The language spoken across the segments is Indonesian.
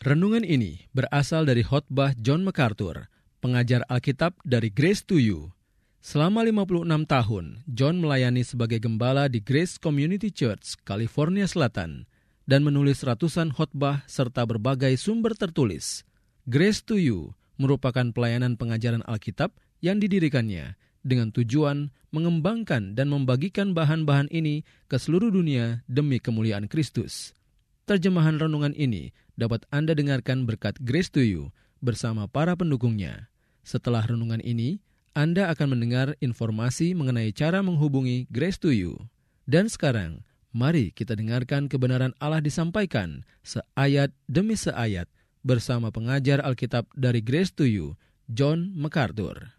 Renungan ini berasal dari khotbah John MacArthur, pengajar Alkitab dari Grace to You. Selama 56 tahun, John melayani sebagai gembala di Grace Community Church, California Selatan, dan menulis ratusan khotbah serta berbagai sumber tertulis. Grace to You merupakan pelayanan pengajaran Alkitab yang didirikannya dengan tujuan mengembangkan dan membagikan bahan-bahan ini ke seluruh dunia demi kemuliaan Kristus. Terjemahan renungan ini dapat Anda dengarkan berkat Grace to You bersama para pendukungnya. Setelah renungan ini, Anda akan mendengar informasi mengenai cara menghubungi Grace to You. Dan sekarang, mari kita dengarkan kebenaran Allah disampaikan seayat demi seayat bersama pengajar Alkitab dari Grace to You, John MacArthur.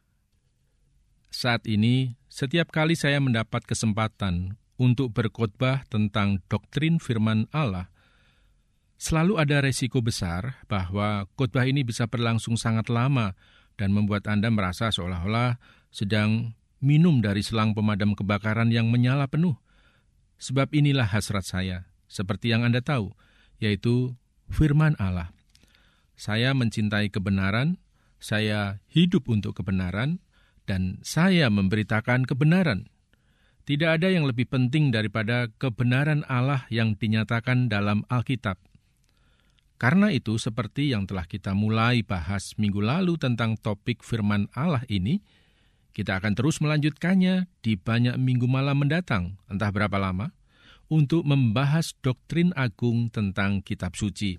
Saat ini, setiap kali saya mendapat kesempatan untuk berkhotbah tentang doktrin firman Allah, selalu ada resiko besar bahwa khotbah ini bisa berlangsung sangat lama dan membuat Anda merasa seolah-olah sedang minum dari selang pemadam kebakaran yang menyala penuh. Sebab inilah hasrat saya, seperti yang Anda tahu, yaitu firman Allah. Saya mencintai kebenaran, saya hidup untuk kebenaran, dan saya memberitakan kebenaran. Tidak ada yang lebih penting daripada kebenaran Allah yang dinyatakan dalam Alkitab. Karena itu, seperti yang telah kita mulai bahas minggu lalu tentang topik firman Allah ini, kita akan terus melanjutkannya di banyak minggu malam mendatang, entah berapa lama, untuk membahas doktrin agung tentang kitab suci.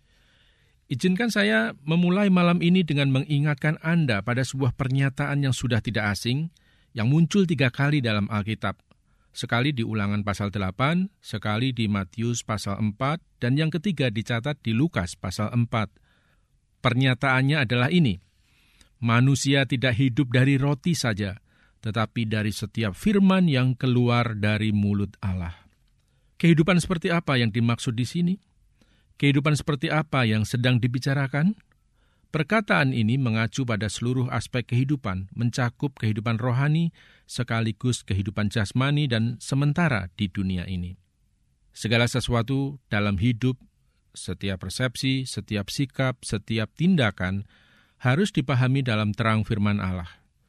Izinkan saya memulai malam ini dengan mengingatkan Anda pada sebuah pernyataan yang sudah tidak asing, yang muncul 3 kali dalam Alkitab. Sekali di Ulangan pasal 8, sekali di Matius pasal 4, dan yang ketiga dicatat di Lukas pasal 4. Pernyataannya adalah ini: manusia tidak hidup dari roti saja, tetapi dari setiap firman yang keluar dari mulut Allah. Kehidupan seperti apa yang dimaksud di sini? Kehidupan seperti apa yang sedang dibicarakan? Perkataan ini mengacu pada seluruh aspek kehidupan, mencakup kehidupan rohani, sekaligus kehidupan jasmani dan sementara di dunia ini. Segala sesuatu dalam hidup, setiap persepsi, setiap sikap, setiap tindakan, harus dipahami dalam terang firman Allah.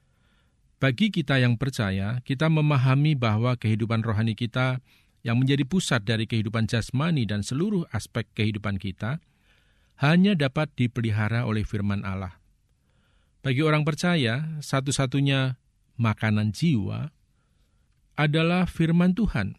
Bagi kita yang percaya, kita memahami bahwa kehidupan rohani kita yang menjadi pusat dari kehidupan jasmani dan seluruh aspek kehidupan kita, hanya dapat dipelihara oleh firman Allah. Bagi orang percaya, satu-satunya makanan jiwa adalah firman Tuhan.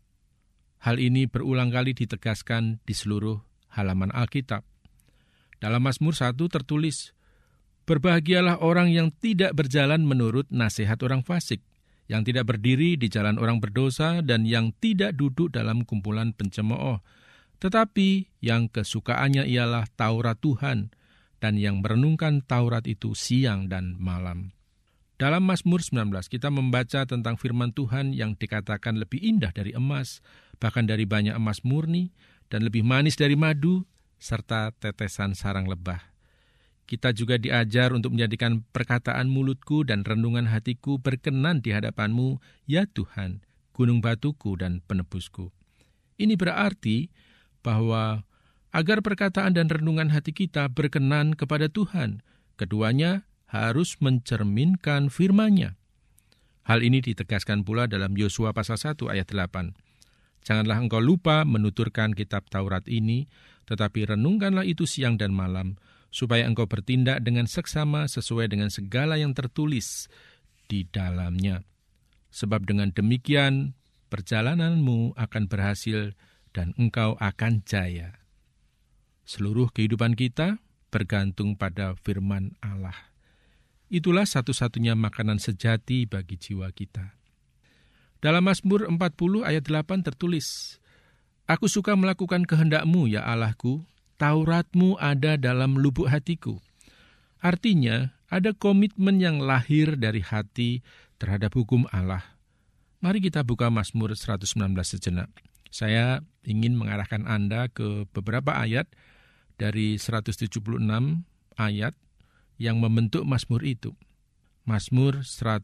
Hal ini berulang kali ditegaskan di seluruh halaman Alkitab. Dalam Mazmur 1 tertulis, "Berbahagialah orang yang tidak berjalan menurut nasihat orang fasik, yang tidak berdiri di jalan orang berdosa, dan yang tidak duduk dalam kumpulan pencemooh, tetapi yang kesukaannya ialah Taurat Tuhan, dan yang merenungkan Taurat itu siang dan malam." Dalam Mazmur 19, kita membaca tentang firman Tuhan yang dikatakan lebih indah dari emas, bahkan dari banyak emas murni, dan lebih manis dari madu, serta tetesan sarang lebah. Kita juga diajar untuk menjadikan perkataan mulutku dan renungan hatiku berkenan di hadapanmu, ya Tuhan, gunung batuku dan penebusku. Ini berarti bahwa agar perkataan dan renungan hati kita berkenan kepada Tuhan, keduanya harus mencerminkan firman-Nya. Hal ini ditegaskan pula dalam Yosua pasal 1 ayat 8. "Janganlah engkau lupa menuturkan kitab Taurat ini, tetapi renungkanlah itu siang dan malam, supaya engkau bertindak dengan seksama sesuai dengan segala yang tertulis di dalamnya. Sebab dengan demikian perjalananmu akan berhasil dan engkau akan jaya." Seluruh kehidupan kita bergantung pada firman Allah. Itulah satu-satunya makanan sejati bagi jiwa kita. Dalam Mazmur 40 ayat 8 tertulis, "Aku suka melakukan kehendak-Mu, ya Allahku, Taurat-Mu ada dalam lubuk hatiku." Artinya, ada komitmen yang lahir dari hati terhadap hukum Allah. Mari kita buka Mazmur 119 sejenak. Saya ingin mengarahkan Anda ke beberapa ayat dari 176 ayat yang membentuk Mazmur itu. Mazmur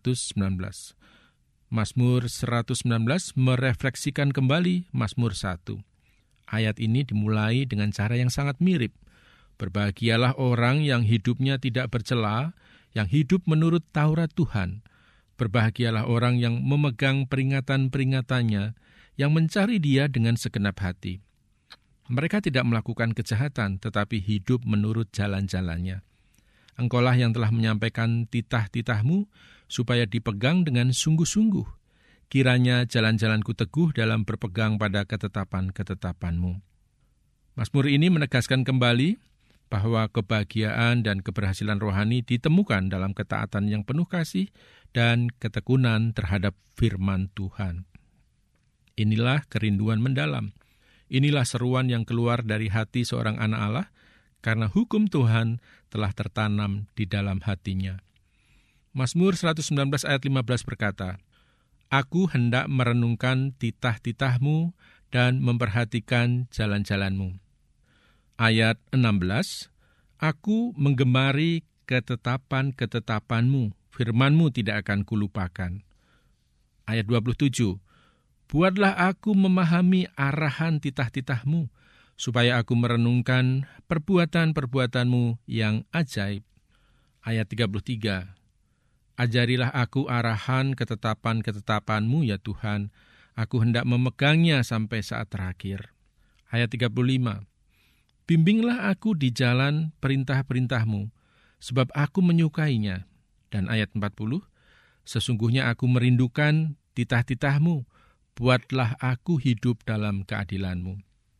119. Mazmur 119 merefleksikan kembali Mazmur 1. Ayat ini dimulai dengan cara yang sangat mirip. Berbahagialah orang yang hidupnya tidak bercela, yang hidup menurut Taurat Tuhan. Berbahagialah orang yang memegang peringatan-peringatannya, yang mencari Dia dengan segenap hati. Mereka tidak melakukan kejahatan, tetapi hidup menurut jalan-jalannya. Engkaulah yang telah menyampaikan titah-titahmu, supaya dipegang dengan sungguh-sungguh. Kiranya jalan-jalanku teguh dalam berpegang pada ketetapan-ketetapanmu. Mazmur ini menegaskan kembali bahwa kebahagiaan dan keberhasilan rohani ditemukan dalam ketaatan yang penuh kasih dan ketekunan terhadap firman Tuhan. Inilah kerinduan mendalam. Inilah seruan yang keluar dari hati seorang anak Allah, karena hukum Tuhan telah tertanam di dalam hatinya. Mazmur 119 ayat 15 berkata, Aku hendak merenungkan titah-titahmu dan memperhatikan jalan-jalanmu. Ayat 16, Aku menggemari ketetapan-ketetapanmu, firmanmu tidak akan kulupakan. Ayat 27, Buatlah aku memahami arahan titah-titahmu, supaya aku merenungkan perbuatan-perbuatanmu yang ajaib. Ayat 33, Ajarilah aku arahan ketetapan-ketetapanmu ya Tuhan, aku hendak memegangnya sampai saat terakhir. Ayat 35, Bimbinglah aku di jalan perintah-perintahmu, sebab aku menyukainya. Dan ayat 40, Sesungguhnya aku merindukan titah-titahmu, buatlah aku hidup dalam keadilanmu.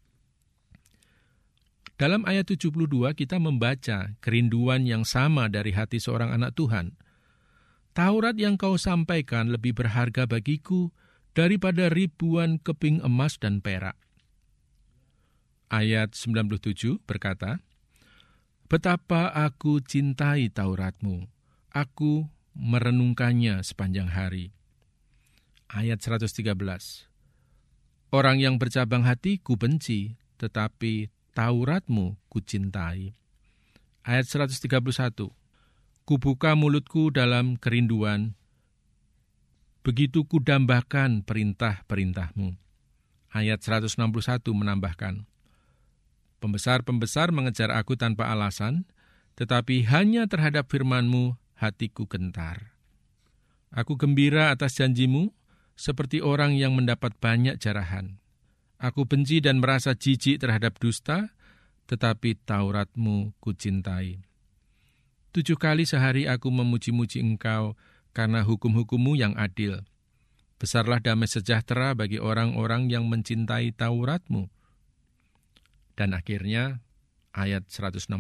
Dalam ayat 72 kita membaca kerinduan yang sama dari hati seorang anak Tuhan. Taurat yang kau sampaikan lebih berharga bagiku daripada ribuan keping emas dan perak. Ayat 97 berkata, Betapa aku cintai Tauratmu, aku merenungkannya sepanjang hari. Ayat 113, Orang yang bercabang hati ku benci, tetapi Tauratmu ku cintai. Ayat 131, Kubuka mulutku dalam kerinduan, begitu kudambakan perintah-perintahmu. Ayat 161 menambahkan, Pembesar-pembesar mengejar aku tanpa alasan, tetapi hanya terhadap firman-Mu hatiku gentar. Aku gembira atas janjimu, seperti orang yang mendapat banyak jarahan. Aku benci dan merasa jijik terhadap dusta, tetapi Taurat-Mu kucintai. 7 kali sehari aku memuji-muji Engkau karena hukum-hukum-Mu yang adil. Besarlah damai sejahtera bagi orang-orang yang mencintai Taurat-Mu. Dan akhirnya, ayat 167,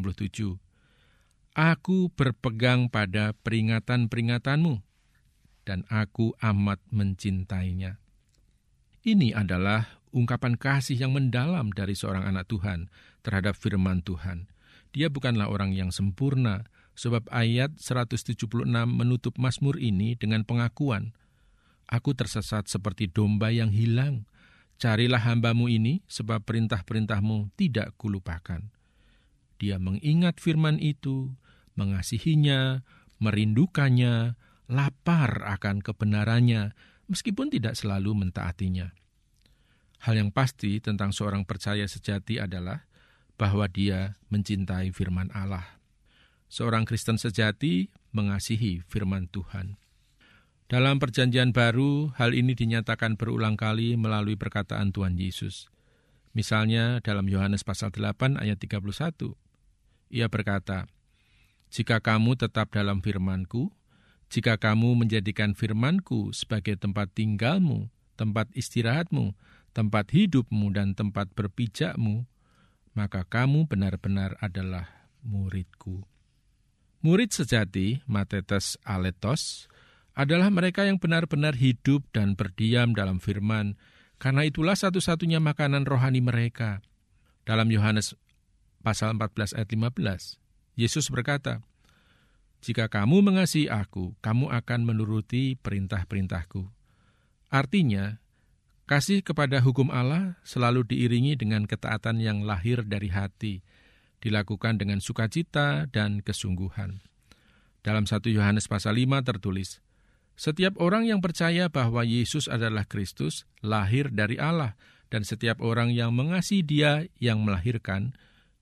Aku berpegang pada peringatan-peringatan-Mu, dan aku amat mencintainya. Ini adalah ungkapan kasih yang mendalam dari seorang anak Tuhan terhadap firman Tuhan. Dia bukanlah orang yang sempurna, sebab ayat 176 menutup Mazmur ini dengan pengakuan, Aku tersesat seperti domba yang hilang. Carilah hamba-Mu ini, sebab perintah-perintah-Mu tidak kulupakan. Dia mengingat firman itu, mengasihinya, merindukannya, lapar akan kebenarannya, meskipun tidak selalu mentaatinya. Hal yang pasti tentang seorang percaya sejati adalah bahwa dia mencintai firman Allah. Seorang Kristen sejati mengasihi firman Tuhan. Dalam Perjanjian Baru, hal ini dinyatakan berulang kali melalui perkataan Tuhan Yesus. Misalnya dalam Yohanes pasal 8 ayat 31. Ia berkata, Jika kamu tetap dalam firman-Ku, jika kamu menjadikan firman-Ku sebagai tempat tinggalmu, tempat istirahatmu, tempat hidupmu, dan tempat berpijakmu, maka kamu benar-benar adalah murid-Ku. Murid sejati, matetes aletos, adalah mereka yang benar-benar hidup dan berdiam dalam firman, karena itulah satu-satunya makanan rohani mereka. Dalam Yohanes pasal 14 ayat 15, Yesus berkata, Jika kamu mengasihi aku, kamu akan menuruti perintah-perintahku. Artinya, kasih kepada hukum Allah selalu diiringi dengan ketaatan yang lahir dari hati, dilakukan dengan sukacita dan kesungguhan. Dalam 1 Yohanes pasal 5 tertulis, Setiap orang yang percaya bahwa Yesus adalah Kristus lahir dari Allah, dan setiap orang yang mengasihi Dia yang melahirkan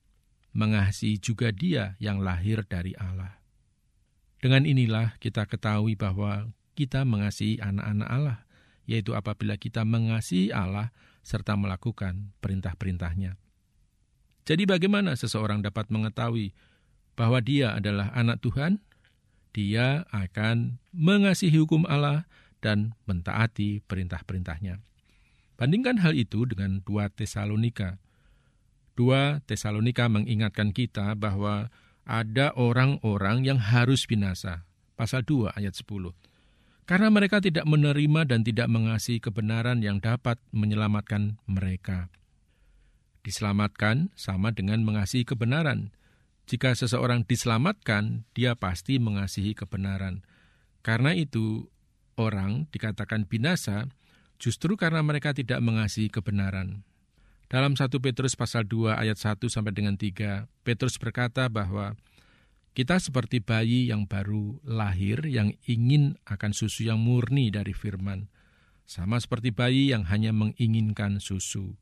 mengasihi juga dia yang lahir dari Allah. Dengan inilah kita ketahui bahwa kita mengasihi anak-anak Allah, yaitu apabila kita mengasihi Allah serta melakukan perintah-perintahnya. Jadi bagaimana seseorang dapat mengetahui bahwa dia adalah anak Tuhan? Dia akan mengasihi hukum Allah dan mentaati perintah-perintahnya. Bandingkan hal itu dengan 2 Tesalonika. 2 Tesalonika mengingatkan kita bahwa ada orang-orang yang harus binasa. Pasal 2 ayat 10. Karena mereka tidak menerima dan tidak mengasihi kebenaran yang dapat menyelamatkan mereka. Diselamatkan sama dengan mengasihi kebenaran. Jika seseorang diselamatkan, dia pasti mengasihi kebenaran. Karena itu, orang dikatakan binasa justru karena mereka tidak mengasihi kebenaran. Dalam 1 Petrus pasal 2 ayat 1 sampai dengan 3, Petrus berkata bahwa kita seperti bayi yang baru lahir yang ingin akan susu yang murni dari firman. Sama seperti bayi yang hanya menginginkan susu.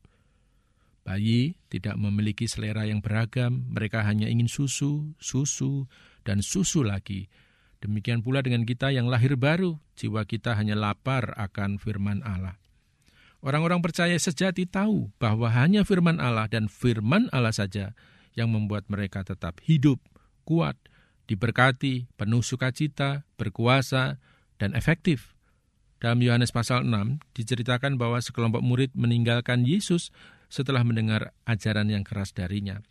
Bayi tidak memiliki selera yang beragam, mereka hanya ingin susu, dan susu lagi. Demikian pula dengan kita yang lahir baru, jiwa kita hanya lapar akan firman Allah. Orang-orang percaya sejati tahu bahwa hanya firman Allah dan firman Allah saja yang membuat mereka tetap hidup, kuat, diberkati, penuh sukacita, berkuasa, dan efektif. Dalam Yohanes pasal 6 diceritakan bahwa sekelompok murid meninggalkan Yesus setelah mendengar ajaran yang keras darinya.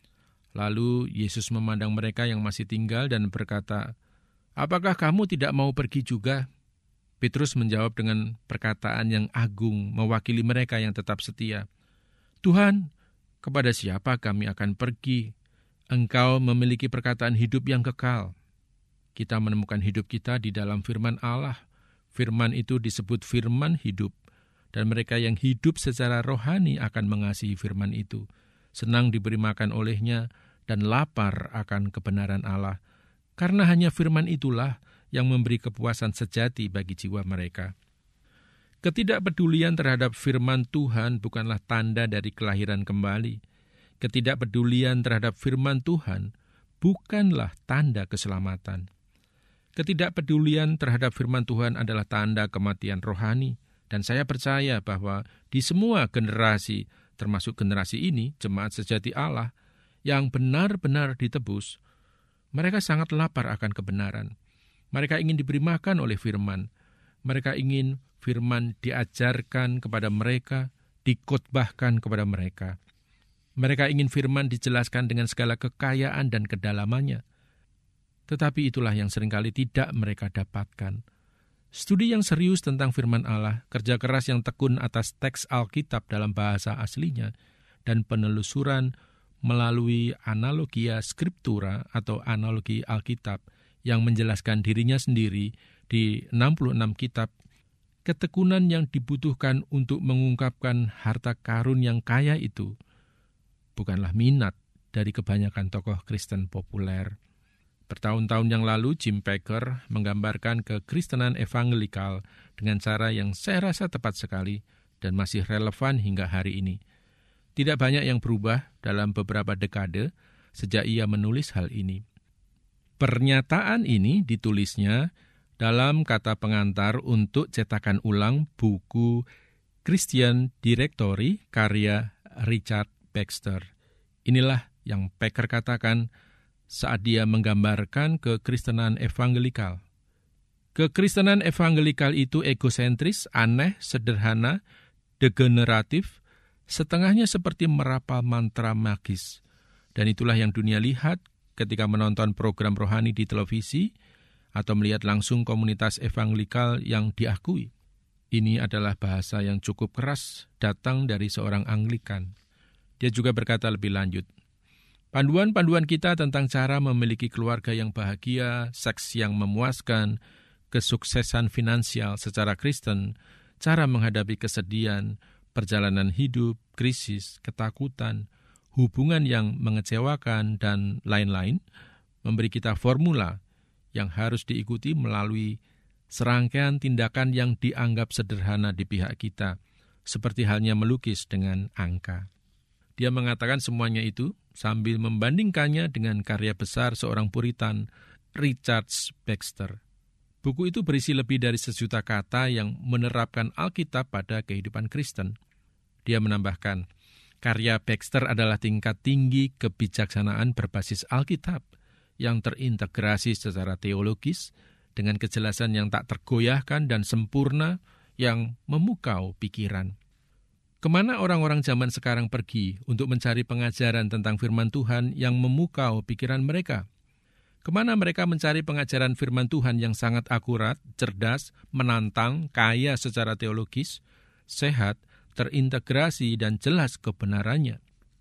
Lalu Yesus memandang mereka yang masih tinggal dan berkata, "Apakah kamu tidak mau pergi juga?" Petrus menjawab dengan perkataan yang agung mewakili mereka yang tetap setia. "Tuhan, kepada siapa kami akan pergi? Engkau memiliki perkataan hidup yang kekal." Kita menemukan hidup kita di dalam firman Allah. Firman itu disebut firman hidup. Dan mereka yang hidup secara rohani akan mengasihi firman itu, senang diberi makan olehnya, dan lapar akan kebenaran Allah. Karena hanya firman itulah yang memberi kepuasan sejati bagi jiwa mereka. Ketidakpedulian terhadap firman Tuhan bukanlah tanda dari kelahiran kembali. Ketidakpedulian terhadap firman Tuhan bukanlah tanda keselamatan. Ketidakpedulian terhadap firman Tuhan adalah tanda kematian rohani. Dan saya percaya bahwa di semua generasi, termasuk generasi ini, jemaat sejati Allah, yang benar-benar ditebus, mereka sangat lapar akan kebenaran. Mereka ingin diberi makan oleh firman. Mereka ingin firman diajarkan kepada mereka, dikhotbahkan kepada mereka. Mereka ingin firman dijelaskan dengan segala kekayaan dan kedalamannya. Tetapi itulah yang seringkali tidak mereka dapatkan. Studi yang serius tentang firman Allah, kerja keras yang tekun atas teks Alkitab dalam bahasa aslinya, dan penelusuran melalui analogia scriptura atau analogi Alkitab yang menjelaskan dirinya sendiri di 66 kitab, ketekunan yang dibutuhkan untuk mengungkapkan harta karun yang kaya itu bukanlah minat dari kebanyakan tokoh Kristen populer. Bertahun-tahun yang lalu, Jim Packer menggambarkan kekristenan evangelikal dengan cara yang saya rasa tepat sekali dan masih relevan hingga hari ini. Tidak banyak yang berubah dalam beberapa dekade sejak ia menulis hal ini. Pernyataan ini ditulisnya dalam kata pengantar untuk cetakan ulang buku Christian Directory karya Richard Baxter. Inilah yang Packer katakan saat dia menggambarkan kekristenan evangelikal. Kekristenan evangelikal itu egosentris, aneh, sederhana, degeneratif, setengahnya seperti merapal mantra magis. Dan itulah yang dunia lihat ketika menonton program rohani di televisi atau melihat langsung komunitas evangelikal yang diakui. Ini adalah bahasa yang cukup keras datang dari seorang Anglikan. Dia juga berkata lebih lanjut, panduan-panduan kita tentang cara memiliki keluarga yang bahagia, seks yang memuaskan, kesuksesan finansial secara Kristen, cara menghadapi kesedihan, perjalanan hidup, krisis, ketakutan, hubungan yang mengecewakan, dan lain-lain, memberi kita formula yang harus diikuti melalui serangkaian tindakan yang dianggap sederhana di pihak kita, seperti halnya melukis dengan angka. Dia mengatakan semuanya itu sambil membandingkannya dengan karya besar seorang Puritan, Richard Baxter. Buku itu berisi lebih dari 1.000.000 kata yang menerapkan Alkitab pada kehidupan Kristen. Dia menambahkan, karya Baxter adalah tingkat tinggi kebijaksanaan berbasis Alkitab yang terintegrasi secara teologis dengan kejelasan yang tak tergoyahkan dan sempurna yang memukau pikiran. Kemana orang-orang zaman sekarang pergi untuk mencari pengajaran tentang firman Tuhan yang memukau pikiran mereka? Kemana mereka mencari pengajaran firman Tuhan yang sangat akurat, cerdas, menantang, kaya secara teologis, sehat, terintegrasi, dan jelas kebenarannya?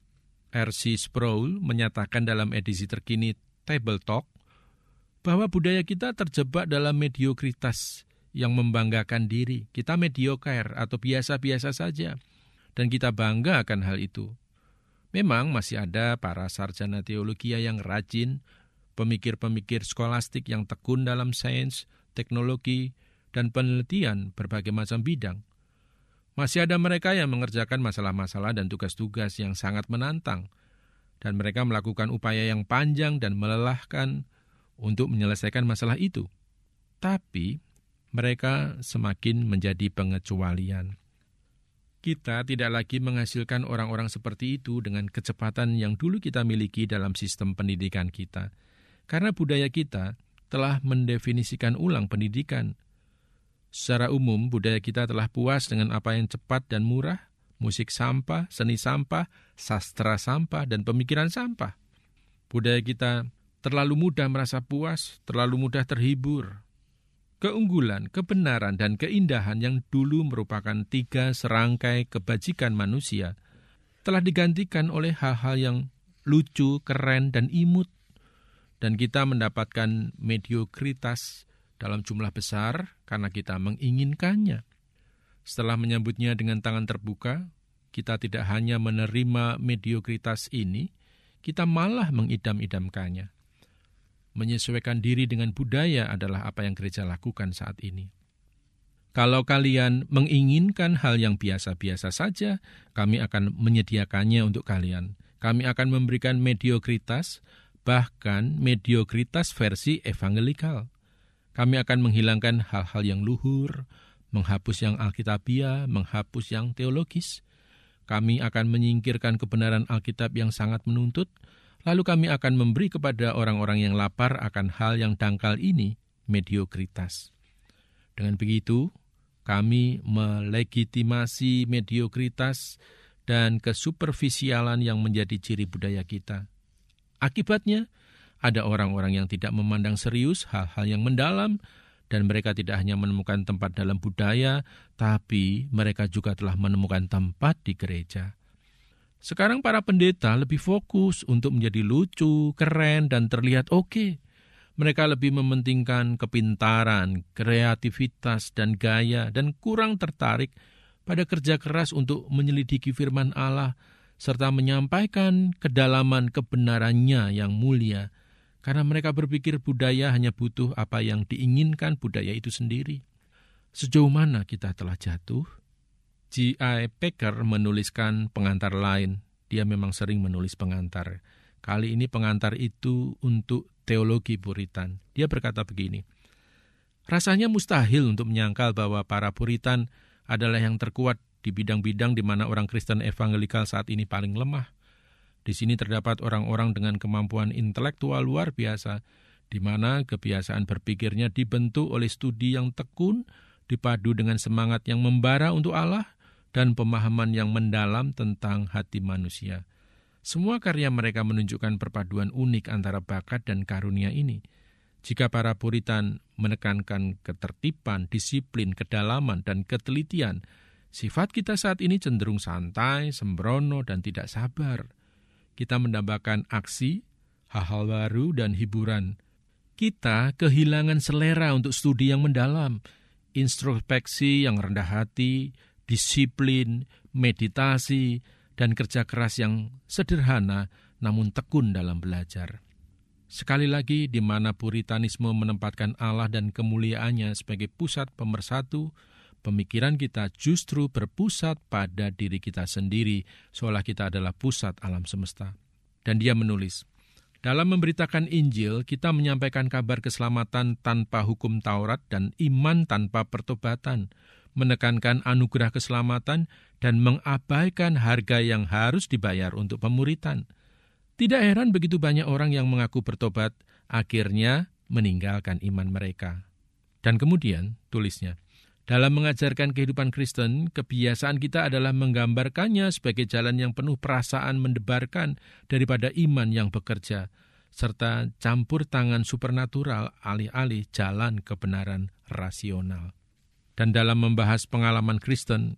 R.C. Sproul menyatakan dalam edisi terkini Table Talk bahwa budaya kita terjebak dalam mediokritas yang membanggakan diri. Kita mediocre atau biasa-biasa saja, dan kita bangga akan hal itu. Memang masih ada para sarjana teologi yang rajin, pemikir-pemikir skolastik yang tekun dalam sains, teknologi, dan penelitian berbagai macam bidang. Masih ada mereka yang mengerjakan masalah-masalah dan tugas-tugas yang sangat menantang, dan mereka melakukan upaya yang panjang dan melelahkan untuk menyelesaikan masalah itu. Tapi, mereka semakin menjadi pengecualian. Kita tidak lagi menghasilkan orang-orang seperti itu dengan kecepatan yang dulu kita miliki dalam sistem pendidikan kita. Karena budaya kita telah mendefinisikan ulang pendidikan. Secara umum, budaya kita telah puas dengan apa yang cepat dan murah, musik sampah, seni sampah, sastra sampah, dan pemikiran sampah. Budaya kita terlalu mudah merasa puas, terlalu mudah terhibur. Keunggulan, kebenaran, dan keindahan yang dulu merupakan 3 serangkai kebajikan manusia telah digantikan oleh hal-hal yang lucu, keren, dan imut. Dan kita mendapatkan mediokritas dalam jumlah besar karena kita menginginkannya. Setelah menyambutnya dengan tangan terbuka, kita tidak hanya menerima mediokritas ini, kita malah mengidam-idamkannya. Menyesuaikan diri dengan budaya adalah apa yang gereja lakukan saat ini. Kalau kalian menginginkan hal yang biasa-biasa saja, kami akan menyediakannya untuk kalian. Kami akan memberikan mediokritas, bahkan mediokritas versi evangelikal. Kami akan menghilangkan hal-hal yang luhur, menghapus yang alkitabiah, menghapus yang teologis. Kami akan menyingkirkan kebenaran Alkitab yang sangat menuntut, lalu kami akan memberi kepada orang-orang yang lapar akan hal yang dangkal ini, mediokritas. Dengan begitu, kami melegitimasi mediokritas dan kesuperfisialan yang menjadi ciri budaya kita. Akibatnya, ada orang-orang yang tidak memandang serius hal-hal yang mendalam, dan mereka tidak hanya menemukan tempat dalam budaya, tapi mereka juga telah menemukan tempat di gereja. Sekarang para pendeta lebih fokus untuk menjadi lucu, keren, dan terlihat oke. Mereka lebih mementingkan kepintaran, kreativitas, dan gaya, dan kurang tertarik pada kerja keras untuk menyelidiki firman Allah, serta menyampaikan kedalaman kebenarannya yang mulia, karena mereka berpikir budaya hanya butuh apa yang diinginkan budaya itu sendiri. Sejauh mana kita telah jatuh? J.I. Packer menuliskan pengantar lain. Dia memang sering menulis pengantar. Kali ini pengantar itu untuk teologi Puritan. Dia berkata begini, rasanya mustahil untuk menyangkal bahwa para Puritan adalah yang terkuat di bidang-bidang di mana orang Kristen evangelikal saat ini paling lemah. Di sini terdapat orang-orang dengan kemampuan intelektual luar biasa, di mana kebiasaan berpikirnya dibentuk oleh studi yang tekun, dipadu dengan semangat yang membara untuk Allah, dan pemahaman yang mendalam tentang hati manusia. Semua karya mereka menunjukkan perpaduan unik antara bakat dan karunia ini. Jika para Puritan menekankan ketertiban, disiplin, kedalaman, dan ketelitian, sifat kita saat ini cenderung santai, sembrono, dan tidak sabar. Kita mendambakan aksi, hal-hal baru, dan hiburan. Kita kehilangan selera untuk studi yang mendalam, introspeksi yang rendah hati, disiplin, meditasi, dan kerja keras yang sederhana namun tekun dalam belajar. Sekali lagi, di mana Puritanisme menempatkan Allah dan kemuliaannya sebagai pusat pemersatu, pemikiran kita justru berpusat pada diri kita sendiri, seolah kita adalah pusat alam semesta. Dan dia menulis, dalam memberitakan Injil, kita menyampaikan kabar keselamatan tanpa hukum Taurat dan iman tanpa pertobatan, menekankan anugerah keselamatan dan mengabaikan harga yang harus dibayar untuk pemuritan. Tidak heran begitu banyak orang yang mengaku bertobat, akhirnya meninggalkan iman mereka. Dan kemudian, tulisnya, dalam mengajarkan kehidupan Kristen, kebiasaan kita adalah menggambarkannya sebagai jalan yang penuh perasaan mendebarkan daripada iman yang bekerja, serta campur tangan supernatural alih-alih jalan kebenaran rasional. Dan dalam membahas pengalaman Kristen,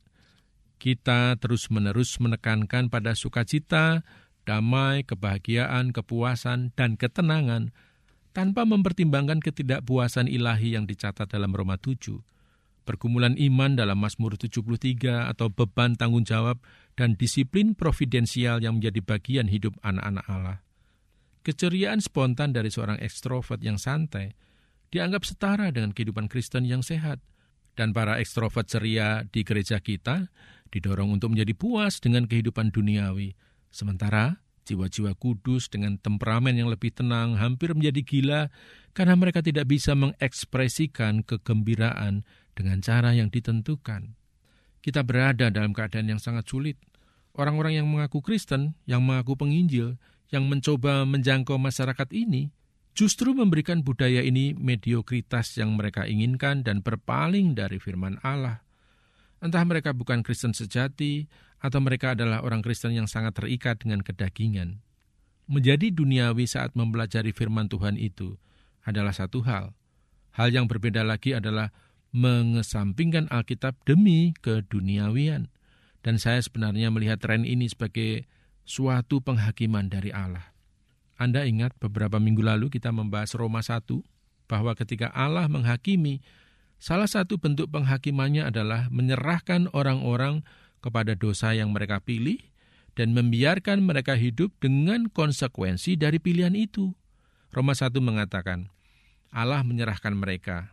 kita terus-menerus menekankan pada sukacita, damai, kebahagiaan, kepuasan, dan ketenangan, tanpa mempertimbangkan ketidakpuasan ilahi yang dicatat dalam Roma 7. Pergumulan iman dalam Mazmur 73 atau beban tanggung jawab dan disiplin providensial yang menjadi bagian hidup anak-anak Allah. Keceriaan spontan dari seorang ekstrovert yang santai dianggap setara dengan kehidupan Kristen yang sehat. Dan para ekstrovert ceria di gereja kita didorong untuk menjadi puas dengan kehidupan duniawi. Sementara jiwa-jiwa kudus dengan temperamen yang lebih tenang hampir menjadi gila karena mereka tidak bisa mengekspresikan kegembiraan dengan cara yang ditentukan. Kita berada dalam keadaan yang sangat sulit. Orang-orang yang mengaku Kristen, yang mengaku penginjil, yang mencoba menjangkau masyarakat ini, justru memberikan budaya ini mediokritas yang mereka inginkan dan berpaling dari firman Allah. Entah mereka bukan Kristen sejati, atau mereka adalah orang Kristen yang sangat terikat dengan kedagingan. Menjadi duniawi saat mempelajari firman Tuhan itu adalah satu hal. Hal yang berbeda lagi adalah mengesampingkan Alkitab demi keduniawian. Dan saya sebenarnya melihat tren ini sebagai suatu penghakiman dari Allah. Anda ingat beberapa minggu lalu kita membahas Roma 1, bahwa ketika Allah menghakimi, salah satu bentuk penghakimannya adalah menyerahkan orang-orang kepada dosa yang mereka pilih dan membiarkan mereka hidup dengan konsekuensi dari pilihan itu. Roma 1 mengatakan, Allah menyerahkan mereka,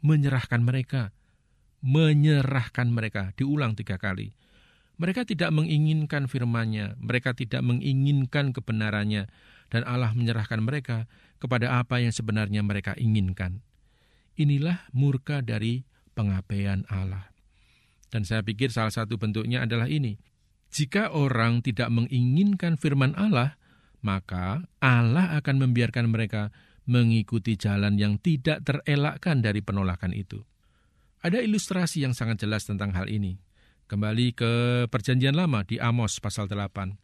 diulang 3 kali. Mereka tidak menginginkan firman-Nya, mereka tidak menginginkan kebenarannya, dan Allah menyerahkan mereka kepada apa yang sebenarnya mereka inginkan. Inilah murka dari pengabaian Allah. Dan saya pikir salah satu bentuknya adalah ini. Jika orang tidak menginginkan firman Allah, maka Allah akan membiarkan mereka mengikuti jalan yang tidak terelakkan dari penolakan itu. Ada ilustrasi yang sangat jelas tentang hal ini. Kembali ke Perjanjian Lama di Amos pasal 8.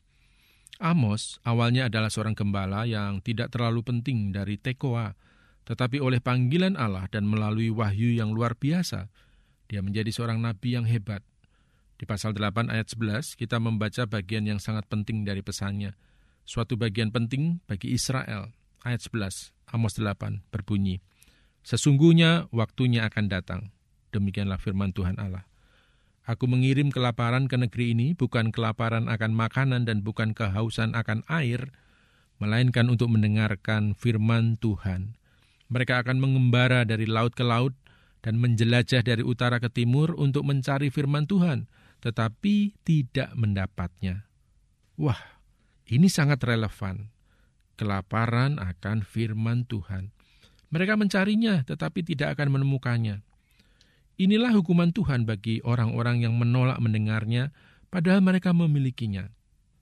Amos awalnya adalah seorang gembala yang tidak terlalu penting dari Tekoa, tetapi oleh panggilan Allah dan melalui wahyu yang luar biasa, dia menjadi seorang nabi yang hebat. Di pasal 8 ayat 11, kita membaca bagian yang sangat penting dari pesannya. Suatu bagian penting bagi Israel. Ayat 11, Amos 8 berbunyi, sesungguhnya waktunya akan datang. Demikianlah firman Tuhan Allah. Aku mengirim kelaparan ke negeri ini, bukan kelaparan akan makanan dan bukan kehausan akan air, melainkan untuk mendengarkan firman Tuhan. Mereka akan mengembara dari laut ke laut dan menjelajah dari utara ke timur untuk mencari firman Tuhan, tetapi tidak mendapatnya. Wah, ini sangat relevan. Kelaparan akan firman Tuhan. Mereka mencarinya, tetapi tidak akan menemukannya. Inilah hukuman Tuhan bagi orang-orang yang menolak mendengarnya, padahal mereka memilikinya.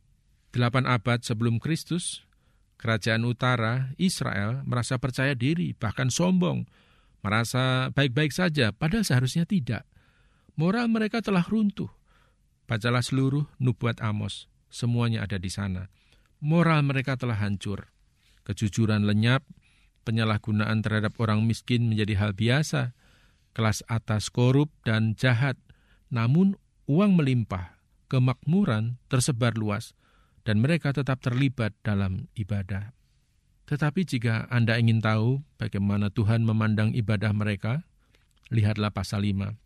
8 abad sebelum Kristus, kerajaan utara, Israel, merasa percaya diri, bahkan sombong, merasa baik-baik saja, padahal seharusnya tidak. Moral mereka telah runtuh. Bacalah seluruh nubuat Amos, semuanya ada di sana. Moral mereka telah hancur. Kejujuran lenyap, penyalahgunaan terhadap orang miskin menjadi hal biasa. Kelas atas korup dan jahat, namun uang melimpah, kemakmuran tersebar luas, dan mereka tetap terlibat dalam ibadah. Tetapi jika Anda ingin tahu bagaimana Tuhan memandang ibadah mereka, lihatlah pasal 5.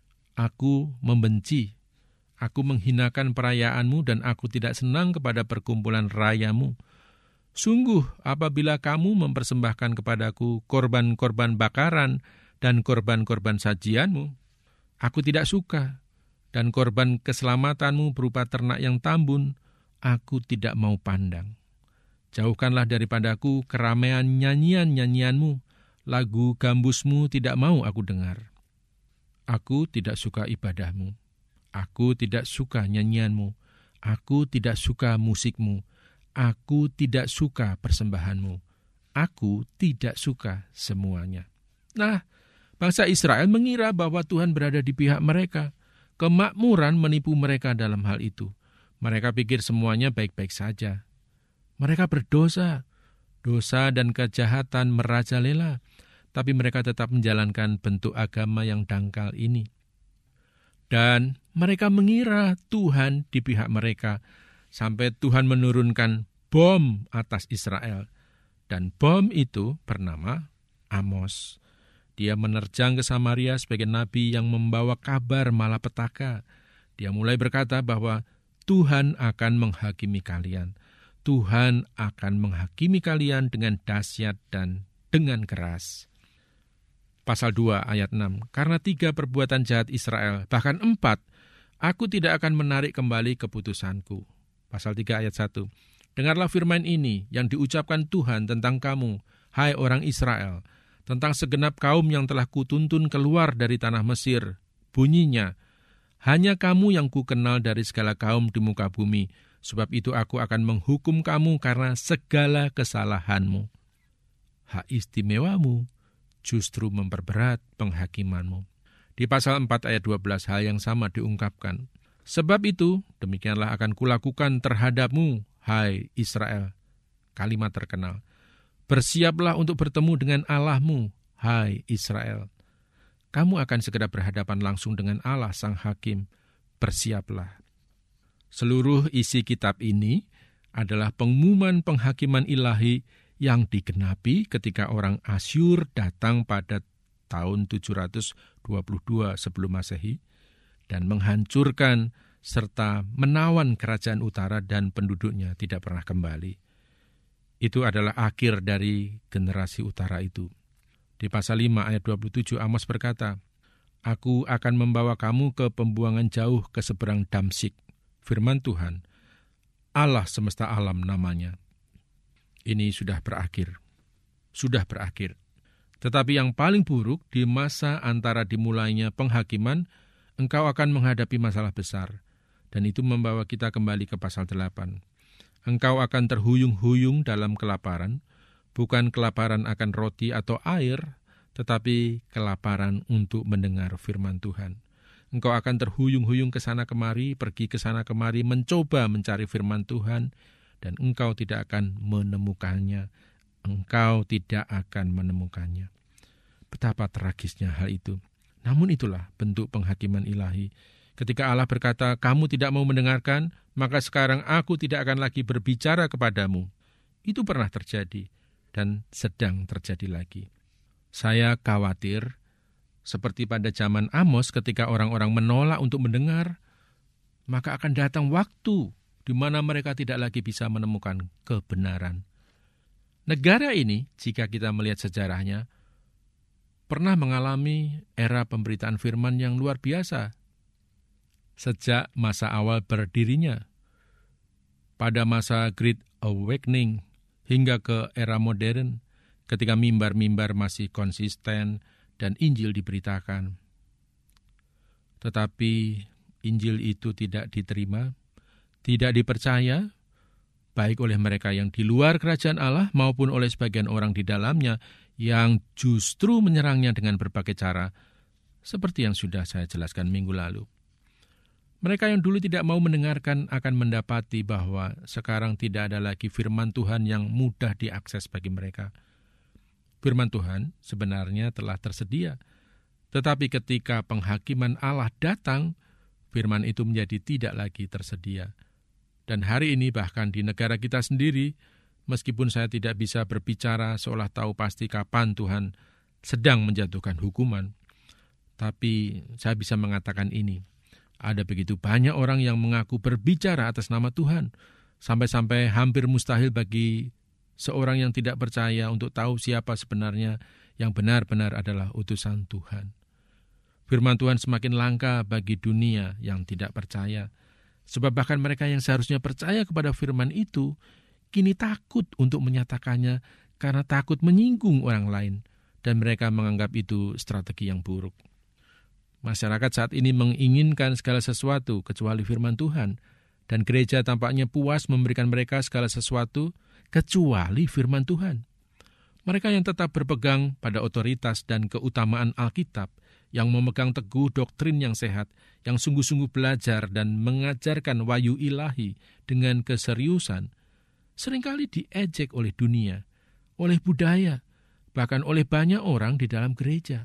Aku membenci, aku menghinakan perayaanmu dan aku tidak senang kepada perkumpulan rayamu. Sungguh apabila kamu mempersembahkan kepadaku korban-korban bakaran dan korban-korban sajianmu, aku tidak suka, dan korban keselamatanmu berupa ternak yang tambun, aku tidak mau pandang. Jauhkanlah daripadaku keramaian nyanyian-nyanyianmu, lagu gambusmu tidak mau aku dengar. Aku tidak suka ibadahmu, aku tidak suka nyanyianmu, aku tidak suka musikmu, aku tidak suka persembahanmu, aku tidak suka semuanya. Nah, bangsa Israel mengira bahwa Tuhan berada di pihak mereka. Kemakmuran menipu mereka dalam hal itu. Mereka pikir semuanya baik-baik saja. Mereka berdosa, dosa dan kejahatan merajalela, tapi mereka tetap menjalankan bentuk agama yang dangkal ini. Dan mereka mengira Tuhan di pihak mereka, sampai Tuhan menurunkan bom atas Israel. Dan bom itu bernama Amos. Dia menerjang ke Samaria sebagai nabi yang membawa kabar malapetaka. Dia mulai berkata bahwa Tuhan akan menghakimi kalian. Tuhan akan menghakimi kalian dengan dahsyat dan dengan keras. Pasal 2 ayat 6. Karena 3 perbuatan jahat Israel, bahkan 4, aku tidak akan menarik kembali keputusanku. Pasal 3 ayat 1. Dengarlah firman ini yang diucapkan Tuhan tentang kamu, hai orang Israel, tentang segenap kaum yang telah kutuntun keluar dari tanah Mesir. Bunyinya, hanya kamu yang kukenal dari segala kaum di muka bumi, sebab itu aku akan menghukum kamu karena segala kesalahanmu. Hak istimewamu justru memperberat penghakimanmu. Di pasal 4 ayat 12 hal yang sama diungkapkan. Sebab itu, demikianlah akan kulakukan terhadapmu, hai Israel. Kalimat terkenal. Bersiaplah untuk bertemu dengan Allahmu, hai Israel. Kamu akan segera berhadapan langsung dengan Allah sang hakim. Bersiaplah. Seluruh isi kitab ini adalah pengumuman penghakiman ilahi yang digenapi ketika orang Asyur datang pada tahun 722 sebelum Masehi dan menghancurkan serta menawan kerajaan utara dan penduduknya tidak pernah kembali. Itu adalah akhir dari generasi utara itu. Di pasal 5 ayat 27 Amos berkata, Aku akan membawa kamu ke pembuangan jauh ke seberang Damsyik. Firman Tuhan, Allah semesta alam namanya. Ini sudah berakhir. Sudah berakhir. Tetapi yang paling buruk di masa antara dimulainya penghakiman, engkau akan menghadapi masalah besar. Dan itu membawa kita kembali ke pasal 8. Engkau akan terhuyung-huyung dalam kelaparan, bukan kelaparan akan roti atau air, tetapi kelaparan untuk mendengar firman Tuhan. Engkau akan terhuyung-huyung ke sana kemari, pergi ke sana kemari, mencoba mencari firman Tuhan, dan engkau tidak akan menemukannya. Engkau tidak akan menemukannya. Betapa tragisnya hal itu. Namun itulah bentuk penghakiman ilahi. Ketika Allah berkata, kamu tidak mau mendengarkan, maka sekarang aku tidak akan lagi berbicara kepadamu. Itu pernah terjadi dan sedang terjadi lagi. Saya khawatir, seperti pada zaman Amos ketika orang-orang menolak untuk mendengar, maka akan datang waktu di mana mereka tidak lagi bisa menemukan kebenaran. Negara ini, jika kita melihat sejarahnya, pernah mengalami era pemberitaan firman yang luar biasa. Sejak masa awal berdirinya, pada masa Great Awakening hingga ke era modern, ketika mimbar-mimbar masih konsisten dan Injil diberitakan. Tetapi Injil itu tidak diterima, tidak dipercaya, baik oleh mereka yang di luar kerajaan Allah maupun oleh sebagian orang di dalamnya yang justru menyerangnya dengan berbagai cara, seperti yang sudah saya jelaskan minggu lalu. Mereka yang dulu tidak mau mendengarkan akan mendapati bahwa sekarang tidak ada lagi firman Tuhan yang mudah diakses bagi mereka. Firman Tuhan sebenarnya telah tersedia, tetapi ketika penghakiman Allah datang, firman itu menjadi tidak lagi tersedia. Dan hari ini bahkan di negara kita sendiri, meskipun saya tidak bisa berbicara seolah tahu pasti kapan Tuhan sedang menjatuhkan hukuman, tapi saya bisa mengatakan ini. Ada begitu banyak orang yang mengaku berbicara atas nama Tuhan, sampai-sampai hampir mustahil bagi seorang yang tidak percaya untuk tahu siapa sebenarnya yang benar-benar adalah utusan Tuhan. Firman Tuhan semakin langka bagi dunia yang tidak percaya, sebab bahkan mereka yang seharusnya percaya kepada firman itu, kini takut untuk menyatakannya karena takut menyinggung orang lain, dan mereka menganggap itu strategi yang buruk. Masyarakat saat ini menginginkan segala sesuatu kecuali firman Tuhan, dan gereja tampaknya puas memberikan mereka segala sesuatu kecuali firman Tuhan. Mereka yang tetap berpegang pada otoritas dan keutamaan Alkitab, yang memegang teguh doktrin yang sehat, yang sungguh-sungguh belajar dan mengajarkan wahyu ilahi dengan keseriusan, seringkali diejek oleh dunia, oleh budaya, bahkan oleh banyak orang di dalam gereja.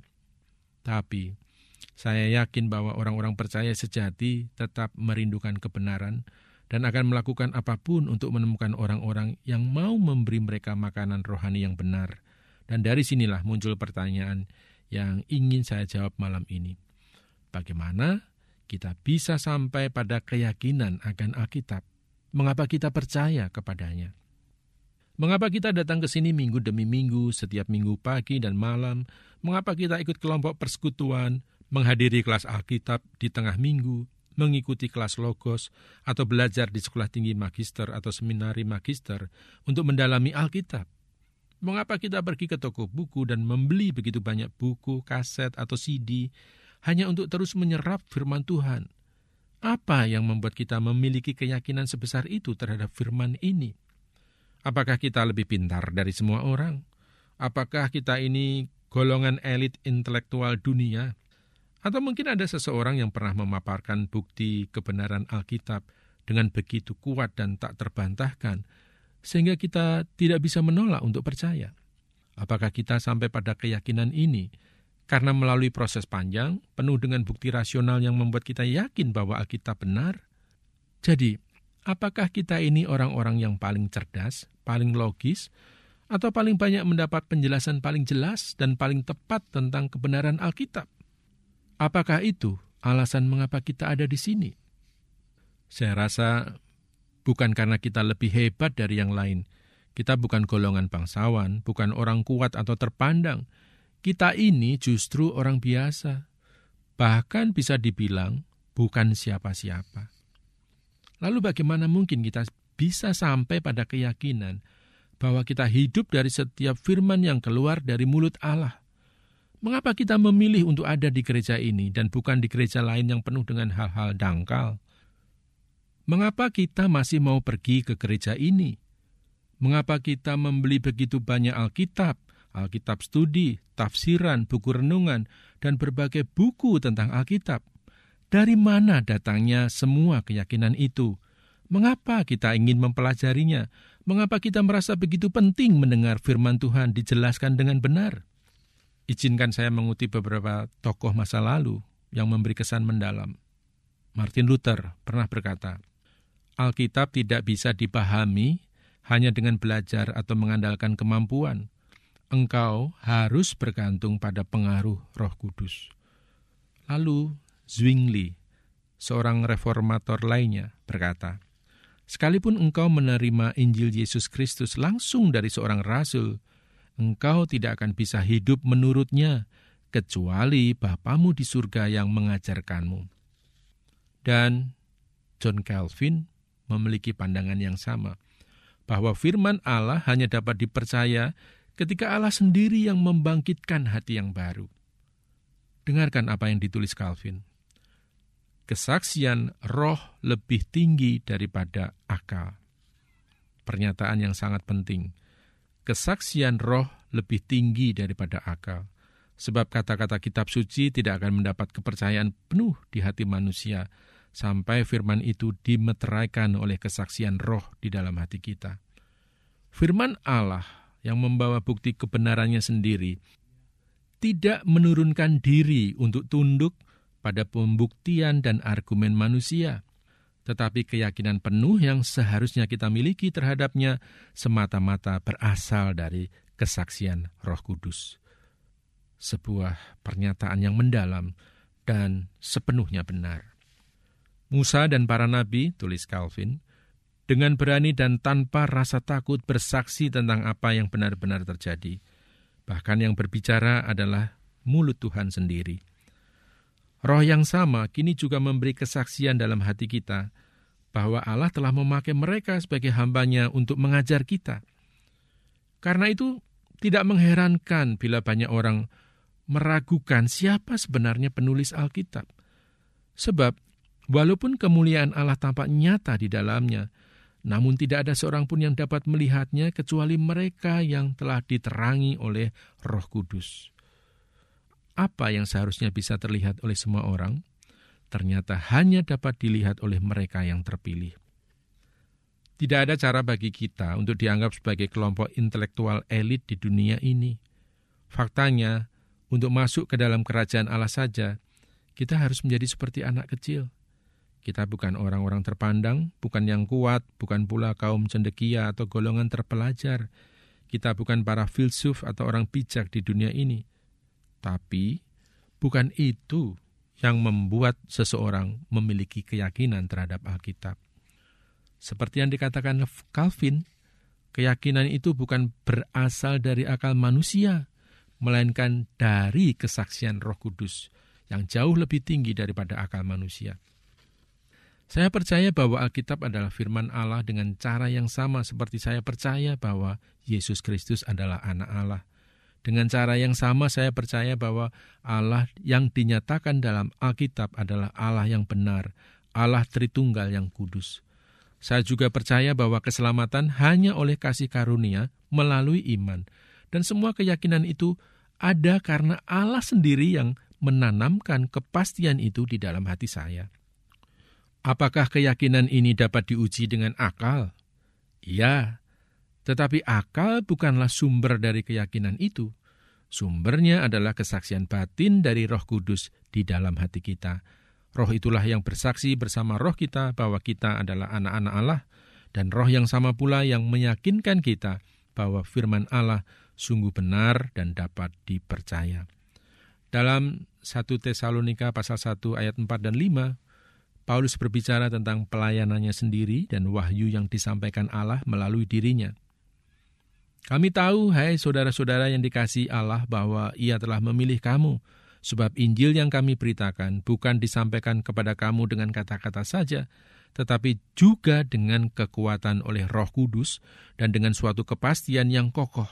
Tapi saya yakin bahwa orang-orang percaya sejati tetap merindukan kebenaran dan akan melakukan apapun untuk menemukan orang-orang yang mau memberi mereka makanan rohani yang benar. Dan dari sinilah muncul pertanyaan yang ingin saya jawab malam ini. Bagaimana kita bisa sampai pada keyakinan akan Alkitab? Mengapa kita percaya kepadanya? Mengapa kita datang ke sini minggu demi minggu, setiap minggu pagi dan malam? Mengapa kita ikut kelompok persekutuan, menghadiri kelas Alkitab di tengah minggu, mengikuti kelas Logos, atau belajar di sekolah tinggi magister atau seminari magister untuk mendalami Alkitab? Mengapa kita pergi ke toko buku dan membeli begitu banyak buku, kaset, atau CD hanya untuk terus menyerap firman Tuhan? Apa yang membuat kita memiliki keyakinan sebesar itu terhadap firman ini? Apakah kita lebih pintar dari semua orang? Apakah kita ini golongan elit intelektual dunia? Atau mungkin ada seseorang yang pernah memaparkan bukti kebenaran Alkitab dengan begitu kuat dan tak terbantahkan, sehingga kita tidak bisa menolak untuk percaya. Apakah kita sampai pada keyakinan ini karena melalui proses panjang, penuh dengan bukti rasional yang membuat kita yakin bahwa Alkitab benar? Jadi, apakah kita ini orang-orang yang paling cerdas, paling logis, atau paling banyak mendapat penjelasan paling jelas dan paling tepat tentang kebenaran Alkitab? Apakah itu alasan mengapa kita ada di sini? Saya rasa bukan karena kita lebih hebat dari yang lain. Kita bukan golongan bangsawan, bukan orang kuat atau terpandang. Kita ini justru orang biasa. Bahkan bisa dibilang bukan siapa-siapa. Lalu bagaimana mungkin kita bisa sampai pada keyakinan bahwa kita hidup dari setiap firman yang keluar dari mulut Allah? Mengapa kita memilih untuk ada di gereja ini dan bukan di gereja lain yang penuh dengan hal-hal dangkal? Mengapa kita masih mau pergi ke gereja ini? Mengapa kita membeli begitu banyak Alkitab, Alkitab studi, tafsiran, buku renungan, dan berbagai buku tentang Alkitab? Dari mana datangnya semua keyakinan itu? Mengapa kita ingin mempelajarinya? Mengapa kita merasa begitu penting mendengar firman Tuhan dijelaskan dengan benar? Izinkan saya mengutip beberapa tokoh masa lalu yang memberi kesan mendalam. Martin Luther pernah berkata, Alkitab tidak bisa dipahami hanya dengan belajar atau mengandalkan kemampuan. Engkau harus bergantung pada pengaruh Roh Kudus. Lalu Zwingli, seorang reformator lainnya, berkata, sekalipun engkau menerima Injil Yesus Kristus langsung dari seorang rasul, engkau tidak akan bisa hidup menurutnya, kecuali Bapamu di surga yang mengajarkanmu. Dan John Calvin memiliki pandangan yang sama, bahwa firman Allah hanya dapat dipercaya ketika Allah sendiri yang membangkitkan hati yang baru. Dengarkan apa yang ditulis Calvin. Kesaksian roh lebih tinggi daripada akal. Pernyataan yang sangat penting. Kesaksian roh lebih tinggi daripada akal. Sebab kata-kata kitab suci tidak akan mendapat kepercayaan penuh di hati manusia sampai firman itu dimeteraikan oleh kesaksian roh di dalam hati kita. Firman Allah yang membawa bukti kebenarannya sendiri tidak menurunkan diri untuk tunduk pada pembuktian dan argumen manusia, tetapi keyakinan penuh yang seharusnya kita miliki terhadapnya semata-mata berasal dari kesaksian Roh Kudus. Sebuah pernyataan yang mendalam dan sepenuhnya benar. Musa dan para nabi, tulis Calvin, dengan berani dan tanpa rasa takut bersaksi tentang apa yang benar-benar terjadi. Bahkan yang berbicara adalah mulut Tuhan sendiri. Roh yang sama kini juga memberi kesaksian dalam hati kita bahwa Allah telah memakai mereka sebagai hamba-Nya untuk mengajar kita. Karena itu, tidak mengherankan bila banyak orang meragukan siapa sebenarnya penulis Alkitab. Sebab, walaupun kemuliaan Allah tampak nyata di dalamnya, namun tidak ada seorang pun yang dapat melihatnya kecuali mereka yang telah diterangi oleh Roh Kudus. Apa yang seharusnya bisa terlihat oleh semua orang, ternyata hanya dapat dilihat oleh mereka yang terpilih. Tidak ada cara bagi kita untuk dianggap sebagai kelompok intelektual elit di dunia ini. Faktanya, untuk masuk ke dalam kerajaan Allah saja, kita harus menjadi seperti anak kecil. Kita bukan orang-orang terpandang, bukan yang kuat, bukan pula kaum cendekia atau golongan terpelajar. Kita bukan para filsuf atau orang bijak di dunia ini. Tapi, bukan itu yang membuat seseorang memiliki keyakinan terhadap Alkitab. Seperti yang dikatakan Calvin, keyakinan itu bukan berasal dari akal manusia, melainkan dari kesaksian Roh Kudus yang jauh lebih tinggi daripada akal manusia. Saya percaya bahwa Alkitab adalah firman Allah dengan cara yang sama seperti saya percaya bahwa Yesus Kristus adalah anak Allah. Dengan cara yang sama saya percaya bahwa Allah yang dinyatakan dalam Alkitab adalah Allah yang benar, Allah Tritunggal yang kudus. Saya juga percaya bahwa keselamatan hanya oleh kasih karunia melalui iman. Dan semua keyakinan itu ada karena Allah sendiri yang menanamkan kepastian itu di dalam hati saya. Apakah keyakinan ini dapat diuji dengan akal? Ya, tetapi akal bukanlah sumber dari keyakinan itu. Sumbernya adalah kesaksian batin dari Roh Kudus di dalam hati kita. Roh itulah yang bersaksi bersama roh kita bahwa kita adalah anak-anak Allah, dan roh yang sama pula yang meyakinkan kita bahwa firman Allah sungguh benar dan dapat dipercaya. Dalam 1 Tesalonika pasal 1 ayat 4 dan 5, Paulus berbicara tentang pelayanannya sendiri dan wahyu yang disampaikan Allah melalui dirinya. Kami tahu, hai saudara-saudara yang dikasihi Allah, bahwa Ia telah memilih kamu, sebab Injil yang kami beritakan bukan disampaikan kepada kamu dengan kata-kata saja, tetapi juga dengan kekuatan oleh Roh Kudus dan dengan suatu kepastian yang kokoh.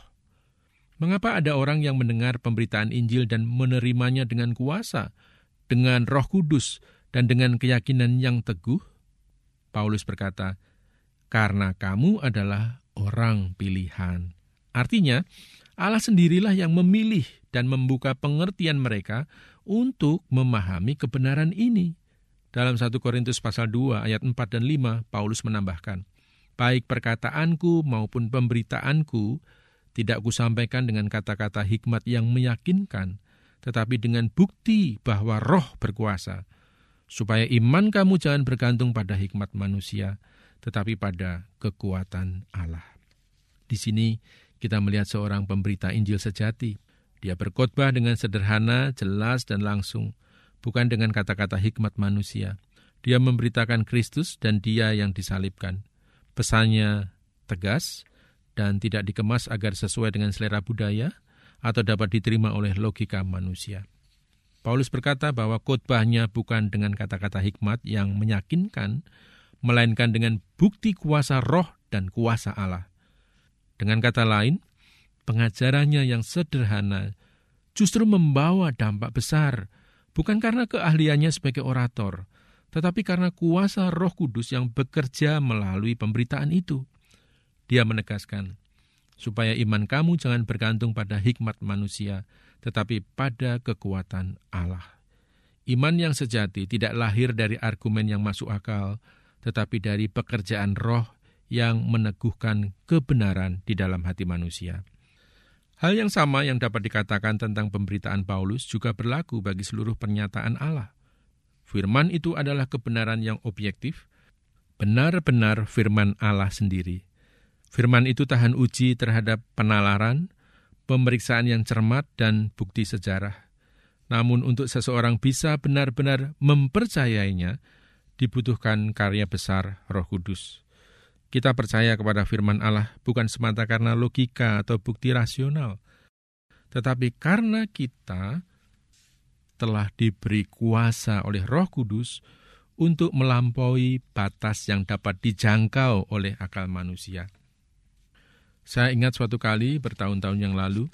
Mengapa ada orang yang mendengar pemberitaan Injil dan menerimanya dengan kuasa, dengan Roh Kudus, dan dengan keyakinan yang teguh? Paulus berkata, karena kamu adalah orang pilihan. Artinya, Allah sendirilah yang memilih dan membuka pengertian mereka untuk memahami kebenaran ini. Dalam 1 Korintus pasal 2 ayat 4 dan 5, Paulus menambahkan, baik perkataanku maupun pemberitaanku tidak kusampaikan dengan kata-kata hikmat yang meyakinkan, tetapi dengan bukti bahwa Roh berkuasa, supaya iman kamu jangan bergantung pada hikmat manusia, tetapi pada kekuatan Allah. Di sini kita melihat seorang pemberita Injil sejati. Dia berkhotbah dengan sederhana, jelas, dan langsung, bukan dengan kata-kata hikmat manusia. Dia memberitakan Kristus dan Dia yang disalibkan. Pesannya tegas dan tidak dikemas agar sesuai dengan selera budaya atau dapat diterima oleh logika manusia. Paulus berkata bahwa khotbahnya bukan dengan kata-kata hikmat yang meyakinkan, melainkan dengan bukti kuasa Roh dan kuasa Allah. Dengan kata lain, pengajarannya yang sederhana justru membawa dampak besar, bukan karena keahliannya sebagai orator, tetapi karena kuasa Roh Kudus yang bekerja melalui pemberitaan itu. Dia menegaskan, supaya iman kamu jangan bergantung pada hikmat manusia, tetapi pada kekuatan Allah. Iman yang sejati tidak lahir dari argumen yang masuk akal, tetapi dari pekerjaan Roh yang meneguhkan kebenaran di dalam hati manusia. Hal yang sama yang dapat dikatakan tentang pemberitaan Paulus juga berlaku bagi seluruh pernyataan Allah. Firman itu adalah kebenaran yang objektif, benar-benar firman Allah sendiri. Firman itu tahan uji terhadap penalaran, pemeriksaan yang cermat, dan bukti sejarah. Namun untuk seseorang bisa benar-benar mempercayainya, dibutuhkan karya besar Roh Kudus. Kita percaya kepada firman Allah bukan semata karena logika atau bukti rasional, tetapi karena kita telah diberi kuasa oleh Roh Kudus untuk melampaui batas yang dapat dijangkau oleh akal manusia. Saya ingat suatu kali bertahun-tahun yang lalu,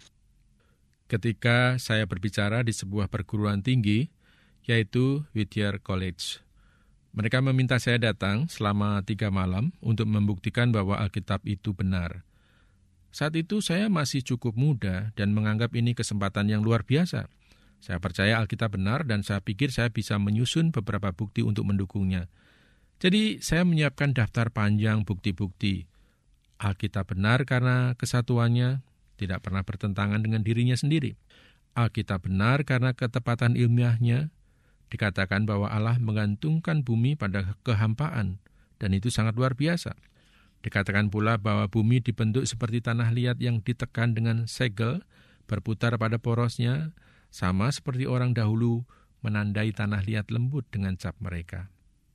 ketika saya berbicara di sebuah perguruan tinggi, yaitu Whittier College. Mereka meminta saya datang selama 3 malam untuk membuktikan bahwa Alkitab itu benar. Saat itu saya masih cukup muda dan menganggap ini kesempatan yang luar biasa. Saya percaya Alkitab benar dan saya pikir saya bisa menyusun beberapa bukti untuk mendukungnya. Jadi saya menyiapkan daftar panjang bukti-bukti. Alkitab benar karena kesatuannya tidak pernah bertentangan dengan dirinya sendiri. Alkitab benar karena ketepatan ilmiahnya. Dikatakan bahwa Allah menggantungkan bumi pada kehampaan, dan itu sangat luar biasa. Dikatakan pula bahwa bumi dibentuk seperti tanah liat yang ditekan dengan segel, berputar pada porosnya, sama seperti orang dahulu menandai tanah liat lembut dengan cap mereka.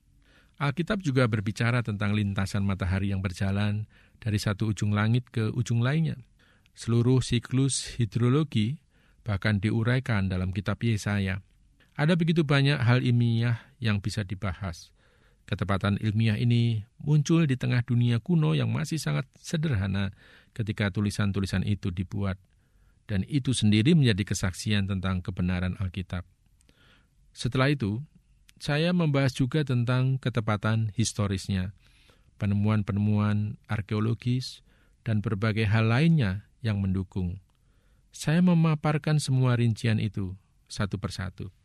Alkitab juga berbicara tentang lintasan matahari yang berjalan dari satu ujung langit ke ujung lainnya. Seluruh siklus hidrologi bahkan diuraikan dalam kitab Yesaya. Ada begitu banyak hal ilmiah yang bisa dibahas. Ketepatan ilmiah ini muncul di tengah dunia kuno yang masih sangat sederhana ketika tulisan-tulisan itu dibuat. Dan itu sendiri menjadi kesaksian tentang kebenaran Alkitab. Setelah itu, saya membahas juga tentang ketepatan historisnya, penemuan-penemuan arkeologis, dan berbagai hal lainnya yang mendukung. Saya memaparkan semua rincian itu satu persatu.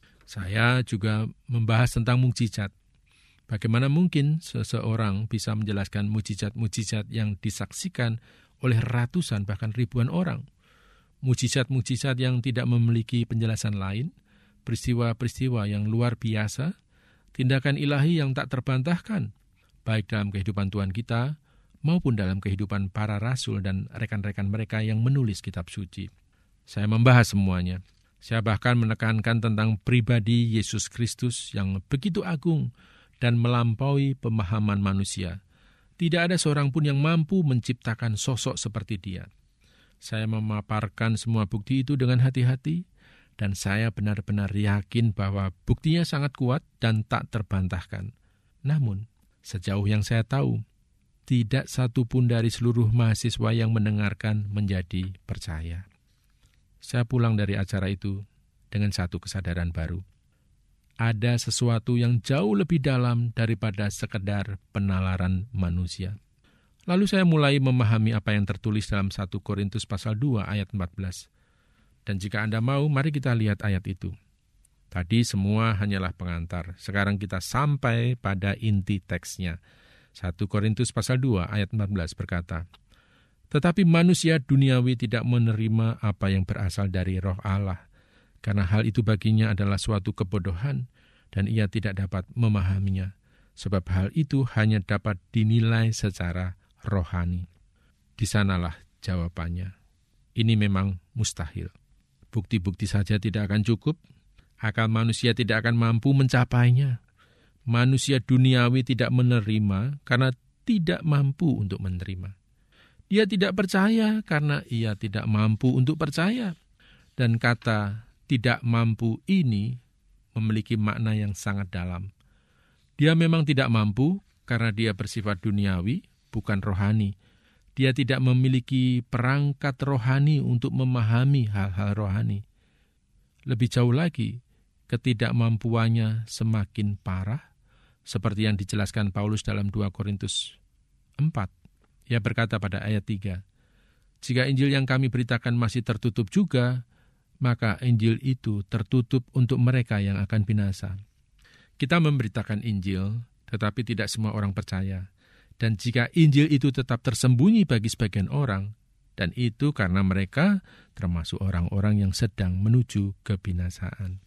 Saya juga membahas tentang mukjizat. Bagaimana mungkin seseorang bisa menjelaskan mukjizat-mukjizat yang disaksikan oleh ratusan bahkan ribuan orang. Mukjizat-mukjizat yang tidak memiliki penjelasan lain, peristiwa-peristiwa yang luar biasa, tindakan ilahi yang tak terbantahkan, baik dalam kehidupan Tuhan kita maupun dalam kehidupan para rasul dan rekan-rekan mereka yang menulis kitab suci. Saya membahas semuanya. Saya bahkan menekankan tentang pribadi Yesus Kristus yang begitu agung dan melampaui pemahaman manusia. Tidak ada seorang pun yang mampu menciptakan sosok seperti Dia. Saya memaparkan semua bukti itu dengan hati-hati, dan saya benar-benar yakin bahwa buktinya sangat kuat dan tak terbantahkan. Namun, sejauh yang saya tahu, tidak satu pun dari seluruh mahasiswa yang mendengarkan menjadi percaya. Saya pulang dari acara itu dengan satu kesadaran baru. Ada sesuatu yang jauh lebih dalam daripada sekedar penalaran manusia. Lalu saya mulai memahami apa yang tertulis dalam 1 Korintus pasal 2 ayat 14. Dan jika Anda mau, mari kita lihat ayat itu. Tadi semua hanyalah pengantar. Sekarang kita sampai pada inti teksnya. 1 Korintus pasal 2 ayat 14 berkata, "Tetapi manusia duniawi tidak menerima apa yang berasal dari Roh Allah, karena hal itu baginya adalah suatu kebodohan, dan ia tidak dapat memahaminya, sebab hal itu hanya dapat dinilai secara rohani." Di sanalah jawabannya. Ini memang mustahil. Bukti-bukti saja tidak akan cukup. Akal manusia tidak akan mampu mencapainya. Manusia duniawi tidak menerima karena tidak mampu untuk menerima. Dia tidak percaya karena ia tidak mampu untuk percaya. Dan kata tidak mampu ini memiliki makna yang sangat dalam. Dia memang tidak mampu karena dia bersifat duniawi, bukan rohani. Dia tidak memiliki perangkat rohani untuk memahami hal-hal rohani. Lebih jauh lagi, ketidakmampuannya semakin parah, seperti yang dijelaskan Paulus dalam 2 Korintus 4. Ia berkata pada ayat 3, "Jika Injil yang kami beritakan masih tertutup juga, maka Injil itu tertutup untuk mereka yang akan binasa." Kita memberitakan Injil, tetapi tidak semua orang percaya. Dan jika Injil itu tetap tersembunyi bagi sebagian orang, dan itu karena mereka termasuk orang-orang yang sedang menuju kebinasaan.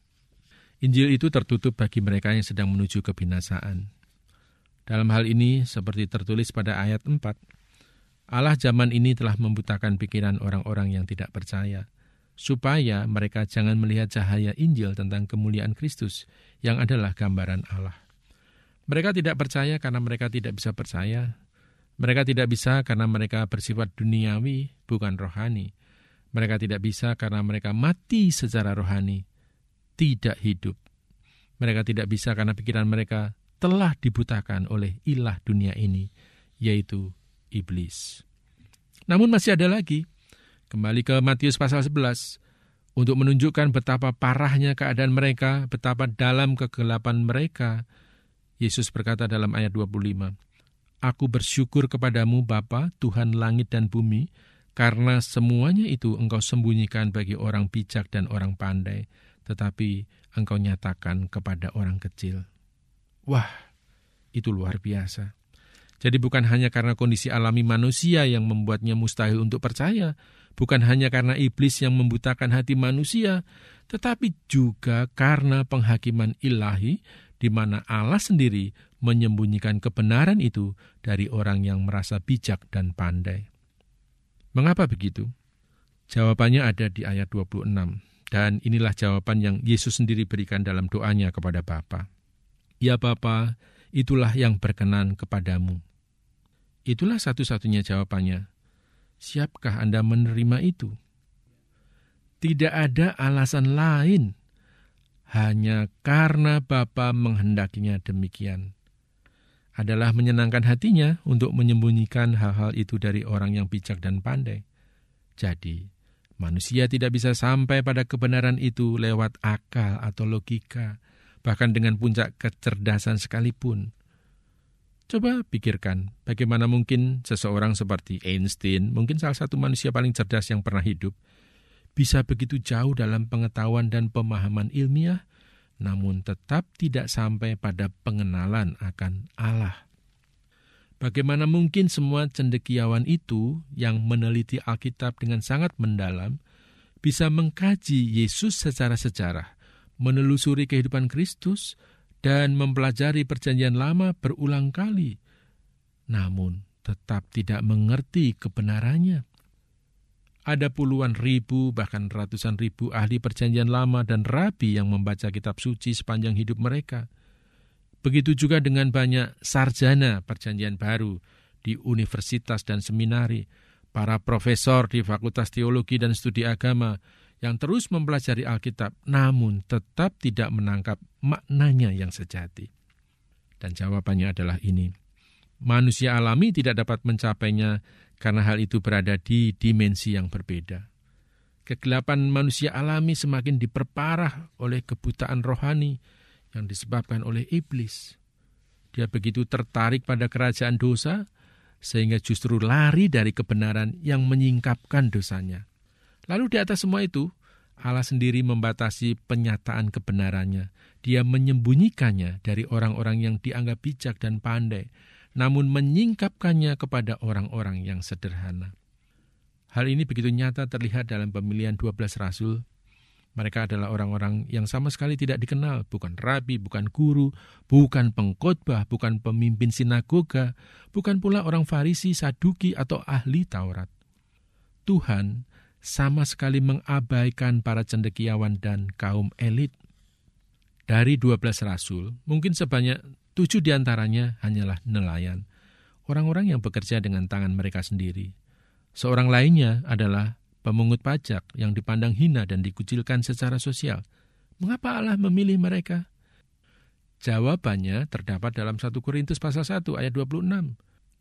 Injil itu tertutup bagi mereka yang sedang menuju kebinasaan. Dalam hal ini, seperti tertulis pada ayat 4, Allah zaman ini telah membutakan pikiran orang-orang yang tidak percaya, supaya mereka jangan melihat cahaya Injil tentang kemuliaan Kristus, yang adalah gambaran Allah. Mereka tidak percaya karena mereka tidak bisa percaya. Mereka tidak bisa karena mereka bersifat duniawi, bukan rohani. Mereka tidak bisa karena mereka mati secara rohani, tidak hidup. Mereka tidak bisa karena pikiran mereka telah dibutakan oleh ilah dunia ini, yaitu iblis. Namun masih ada lagi. Kembali ke Matius pasal 11, untuk menunjukkan betapa parahnya keadaan mereka, betapa dalam kegelapan mereka. Yesus berkata dalam ayat 25, Aku bersyukur kepadamu Bapa, Tuhan langit dan bumi, karena semuanya itu engkau sembunyikan bagi orang bijak dan orang pandai, tetapi engkau nyatakan kepada orang kecil. Wah, itu luar biasa. Jadi bukan hanya karena kondisi alami manusia yang membuatnya mustahil untuk percaya, bukan hanya karena iblis yang membutakan hati manusia, tetapi juga karena penghakiman ilahi di mana Allah sendiri menyembunyikan kebenaran itu dari orang yang merasa bijak dan pandai. Mengapa begitu? Jawabannya ada di ayat 26, dan inilah jawaban yang Yesus sendiri berikan dalam doanya kepada Bapa. Ya Bapa, itulah yang berkenan kepadamu. Itulah satu-satunya jawabannya. Siapkah Anda menerima itu? Tidak ada alasan lain, hanya karena Bapa menghendakinya demikian. Adalah menyenangkan hatinya untuk menyembunyikan hal-hal itu dari orang yang bijak dan pandai. Jadi, manusia tidak bisa sampai pada kebenaran itu lewat akal atau logika, bahkan dengan puncak kecerdasan sekalipun. Coba pikirkan, bagaimana mungkin seseorang seperti Einstein, mungkin salah satu manusia paling cerdas yang pernah hidup, bisa begitu jauh dalam pengetahuan dan pemahaman ilmiah, namun tetap tidak sampai pada pengenalan akan Allah. Bagaimana mungkin semua cendekiawan itu yang meneliti Alkitab dengan sangat mendalam, bisa mengkaji Yesus secara sejarah, menelusuri kehidupan Kristus, dan mempelajari perjanjian lama berulang kali, namun tetap tidak mengerti kebenarannya. Ada puluhan ribu, bahkan ratusan ribu ahli perjanjian lama dan rabi yang membaca kitab suci sepanjang hidup mereka. Begitu juga dengan banyak sarjana perjanjian baru di universitas dan seminari, para profesor di fakultas teologi dan studi agama, yang terus mempelajari Alkitab, namun tetap tidak menangkap maknanya yang sejati. Dan jawabannya adalah ini. Manusia alami tidak dapat mencapainya karena hal itu berada di dimensi yang berbeda. Kegelapan manusia alami semakin diperparah oleh kebutaan rohani yang disebabkan oleh iblis. Dia begitu tertarik pada kerajaan dosa, sehingga justru lari dari kebenaran yang menyingkapkan dosanya. Lalu di atas semua itu, Allah sendiri membatasi penyataan kebenarannya. Dia menyembunyikannya dari orang-orang yang dianggap bijak dan pandai, namun menyingkapkannya kepada orang-orang yang sederhana. Hal ini begitu nyata terlihat dalam pemilihan 12 rasul. Mereka adalah orang-orang yang sama sekali tidak dikenal, bukan rabi, bukan guru, bukan pengkhotbah, bukan pemimpin sinagoga, bukan pula orang Farisi, Saduki, atau ahli Taurat. Tuhan sama sekali mengabaikan para cendekiawan dan kaum elit. Dari 12 rasul, mungkin sebanyak 7 diantaranya hanyalah nelayan, orang-orang yang bekerja dengan tangan mereka sendiri. Seorang lainnya adalah pemungut pajak yang dipandang hina dan dikucilkan secara sosial. Mengapa Allah memilih mereka? Jawabannya terdapat dalam 1 Korintus pasal 1 ayat 26.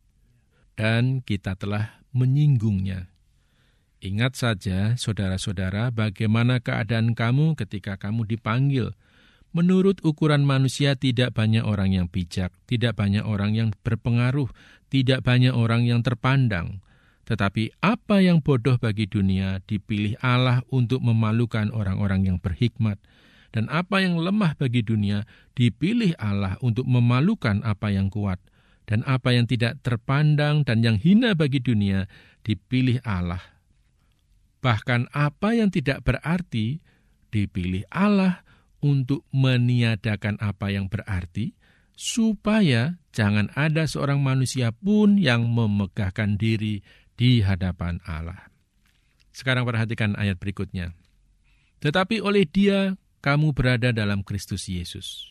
Dan kita telah menyinggungnya. Ingat saja, saudara-saudara, bagaimana keadaan kamu ketika kamu dipanggil. Menurut ukuran manusia tidak banyak orang yang bijak, tidak banyak orang yang berpengaruh, tidak banyak orang yang terpandang. Tetapi apa yang bodoh bagi dunia dipilih Allah untuk memalukan orang-orang yang berhikmat. Dan apa yang lemah bagi dunia dipilih Allah untuk memalukan apa yang kuat. Dan apa yang tidak terpandang dan yang hina bagi dunia dipilih Allah. Bahkan apa yang tidak berarti dipilih Allah untuk meniadakan apa yang berarti, supaya jangan ada seorang manusia pun yang memegahkan diri di hadapan Allah. Sekarang perhatikan ayat berikutnya. Tetapi oleh Dia kamu berada dalam Kristus Yesus.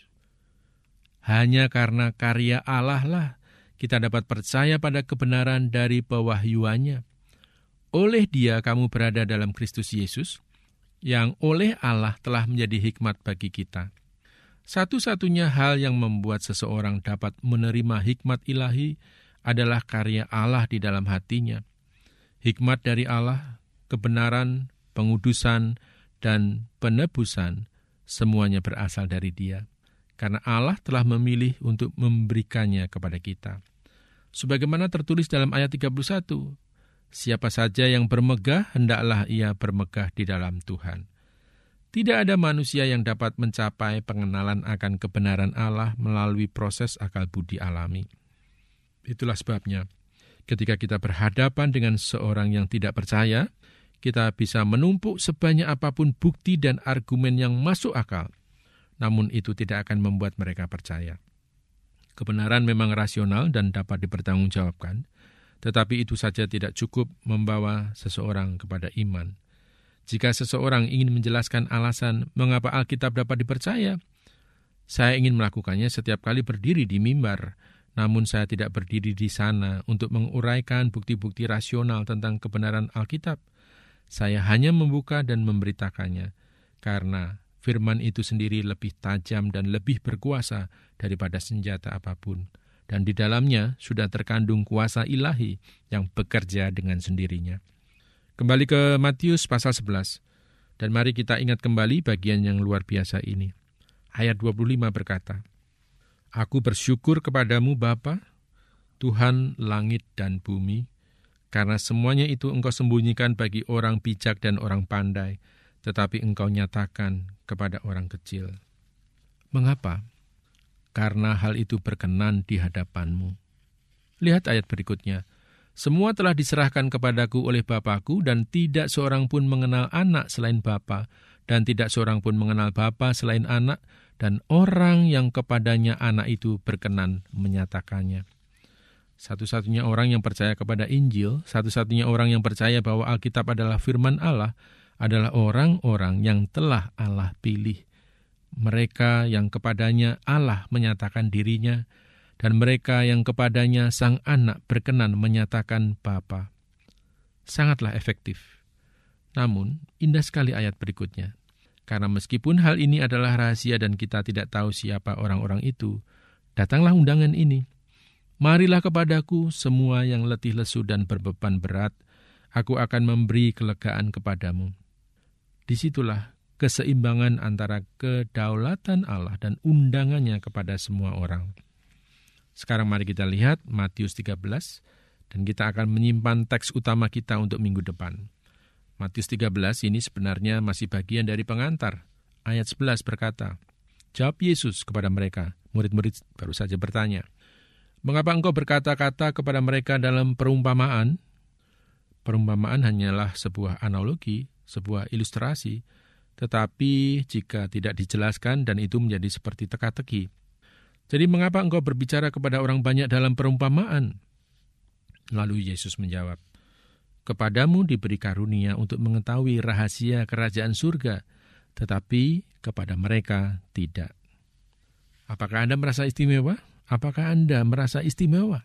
Hanya karena karya Allah lah kita dapat percaya pada kebenaran dari pewahyuannya. Oleh Dia kamu berada dalam Kristus Yesus, yang oleh Allah telah menjadi hikmat bagi kita. Satu-satunya hal yang membuat seseorang dapat menerima hikmat ilahi adalah karya Allah di dalam hatinya. Hikmat dari Allah, kebenaran, pengudusan, dan penebusan, semuanya berasal dari Dia. Karena Allah telah memilih untuk memberikannya kepada kita. Sebagaimana tertulis dalam ayat 31, siapa saja yang bermegah, hendaklah ia bermegah di dalam Tuhan. Tidak ada manusia yang dapat mencapai pengenalan akan kebenaran Allah melalui proses akal budi alami. Itulah sebabnya, ketika kita berhadapan dengan seorang yang tidak percaya, kita bisa menumpuk sebanyak apapun bukti dan argumen yang masuk akal. Namun itu tidak akan membuat mereka percaya. Kebenaran memang rasional dan dapat dipertanggungjawabkan, tetapi itu saja tidak cukup membawa seseorang kepada iman. Jika seseorang ingin menjelaskan alasan mengapa Alkitab dapat dipercaya, saya ingin melakukannya setiap kali berdiri di mimbar, namun saya tidak berdiri di sana untuk menguraikan bukti-bukti rasional tentang kebenaran Alkitab. Saya hanya membuka dan memberitakannya, karena firman itu sendiri lebih tajam dan lebih berkuasa daripada senjata apapun. Dan di dalamnya sudah terkandung kuasa ilahi yang bekerja dengan sendirinya. Kembali ke Matius pasal 11. Dan mari kita ingat kembali bagian yang luar biasa ini. Ayat 25 berkata, Aku bersyukur kepadamu Bapa, Tuhan langit dan bumi, karena semuanya itu Engkau sembunyikan bagi orang bijak dan orang pandai, tetapi Engkau nyatakan kepada orang kecil. Mengapa? Karena hal itu berkenan di hadapan-Mu. Lihat ayat berikutnya. Semua telah diserahkan kepadaku oleh Bapa-Ku, dan tidak seorang pun mengenal anak selain Bapa, dan tidak seorang pun mengenal Bapa selain anak, dan orang yang kepadanya anak itu berkenan menyatakannya. Satu-satunya orang yang percaya kepada Injil, satu-satunya orang yang percaya bahwa Alkitab adalah firman Allah, adalah orang-orang yang telah Allah pilih. Mereka yang kepadanya Allah menyatakan dirinya, dan mereka yang kepadanya sang anak berkenan menyatakan Bapa. Sangatlah efektif. Namun, indah sekali ayat berikutnya. Karena meskipun hal ini adalah rahasia dan kita tidak tahu siapa orang-orang itu, datanglah undangan ini. Marilah kepadaku semua yang letih lesu dan berbeban berat, aku akan memberi kelegaan kepadamu. Disitulah keseimbangan antara kedaulatan Allah dan undangannya kepada semua orang. Sekarang mari kita lihat Matius 13, dan kita akan menyimpan teks utama kita untuk minggu depan. Matius 13 ini sebenarnya masih bagian dari pengantar. Ayat 11 berkata, Jawab Yesus kepada mereka, murid-murid baru saja bertanya, Mengapa engkau berkata-kata kepada mereka dalam perumpamaan? Perumpamaan hanyalah sebuah analogi, sebuah ilustrasi, tetapi jika tidak dijelaskan dan itu menjadi seperti teka-teki. Jadi mengapa engkau berbicara kepada orang banyak dalam perumpamaan? Lalu Yesus menjawab, Kepadamu diberi karunia untuk mengetahui rahasia kerajaan surga, tetapi kepada mereka tidak. Apakah Anda merasa istimewa? Apakah Anda merasa istimewa?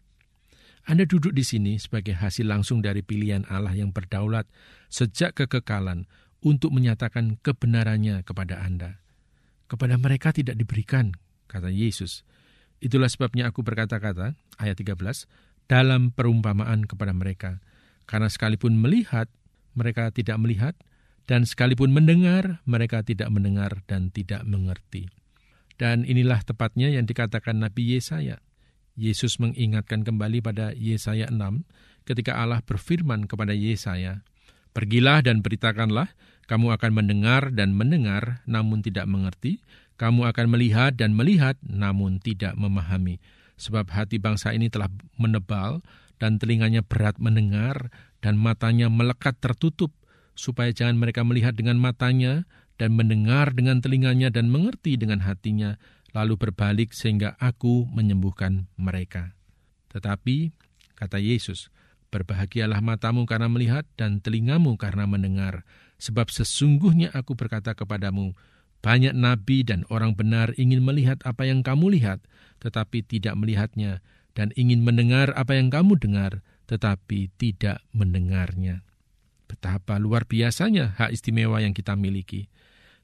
Anda duduk di sini sebagai hasil langsung dari pilihan Allah yang berdaulat sejak kekekalan untuk menyatakan kebenarannya kepada Anda. Kepada mereka tidak diberikan, kata Yesus. Itulah sebabnya aku berkata-kata, ayat 13, dalam perumpamaan kepada mereka. Karena sekalipun melihat, mereka tidak melihat, dan sekalipun mendengar, mereka tidak mendengar dan tidak mengerti. Dan inilah tepatnya yang dikatakan Nabi Yesaya. Yesus mengingatkan kembali pada Yesaya 6, ketika Allah berfirman kepada Yesaya, Pergilah dan beritakanlah, kamu akan mendengar dan mendengar, namun tidak mengerti. Kamu akan melihat dan melihat, namun tidak memahami. Sebab hati bangsa ini telah menebal, dan telinganya berat mendengar, dan matanya melekat tertutup, supaya jangan mereka melihat dengan matanya, dan mendengar dengan telinganya, dan mengerti dengan hatinya, lalu berbalik sehingga aku menyembuhkan mereka. Tetapi, kata Yesus, berbahagialah matamu karena melihat dan telingamu karena mendengar. Sebab sesungguhnya aku berkata kepadamu, banyak nabi dan orang benar ingin melihat apa yang kamu lihat, tetapi tidak melihatnya, dan ingin mendengar apa yang kamu dengar, tetapi tidak mendengarnya. Betapa luar biasanya hak istimewa yang kita miliki.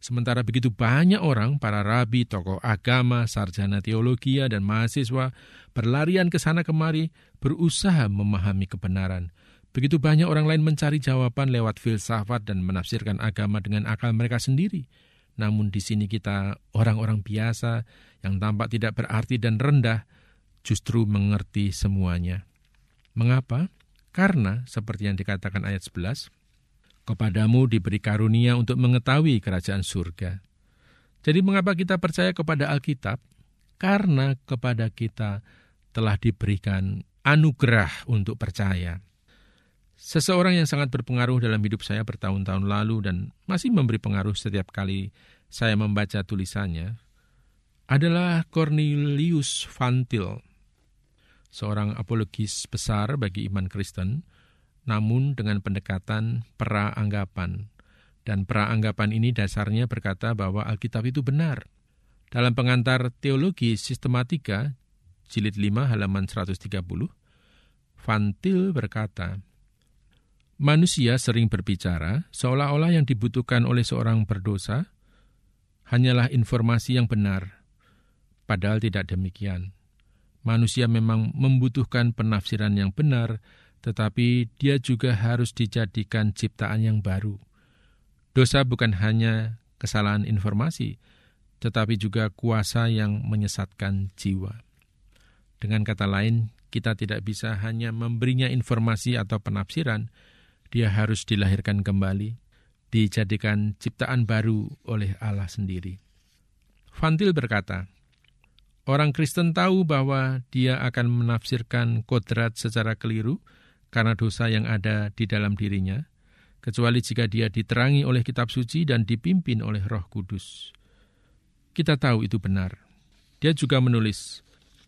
Sementara begitu banyak orang, para rabi, tokoh agama, sarjana teologi, dan mahasiswa berlarian ke sana kemari, berusaha memahami kebenaran. Begitu banyak orang lain mencari jawaban lewat filsafat dan menafsirkan agama dengan akal mereka sendiri. Namun di sini kita, orang-orang biasa yang tampak tidak berarti dan rendah, justru mengerti semuanya. Mengapa? Karena, seperti yang dikatakan ayat 11, kepadamu diberi karunia untuk mengetahui kerajaan surga. Jadi mengapa kita percaya kepada Alkitab? Karena kepada kita telah diberikan anugerah untuk percaya. Seseorang yang sangat berpengaruh dalam hidup saya bertahun-tahun lalu dan masih memberi pengaruh setiap kali saya membaca tulisannya adalah Cornelius Van Til, seorang apologis besar bagi iman Kristen, namun dengan pendekatan praanggapan. Dan praanggapan ini dasarnya berkata bahwa Alkitab itu benar. Dalam pengantar teologi sistematika, jilid 5 halaman 130, Van Til berkata, manusia sering berbicara seolah-olah yang dibutuhkan oleh seorang berdosa hanyalah informasi yang benar, padahal tidak demikian. Manusia memang membutuhkan penafsiran yang benar, tetapi dia juga harus dijadikan ciptaan yang baru. Dosa bukan hanya kesalahan informasi, tetapi juga kuasa yang menyesatkan jiwa. Dengan kata lain, kita tidak bisa hanya memberinya informasi atau penafsiran, dia harus dilahirkan kembali, dijadikan ciptaan baru oleh Allah sendiri. Van Til berkata, orang Kristen tahu bahwa dia akan menafsirkan kodrat secara keliru karena dosa yang ada di dalam dirinya, kecuali jika dia diterangi oleh kitab suci dan dipimpin oleh Roh Kudus. Kita tahu itu benar. Dia juga menulis,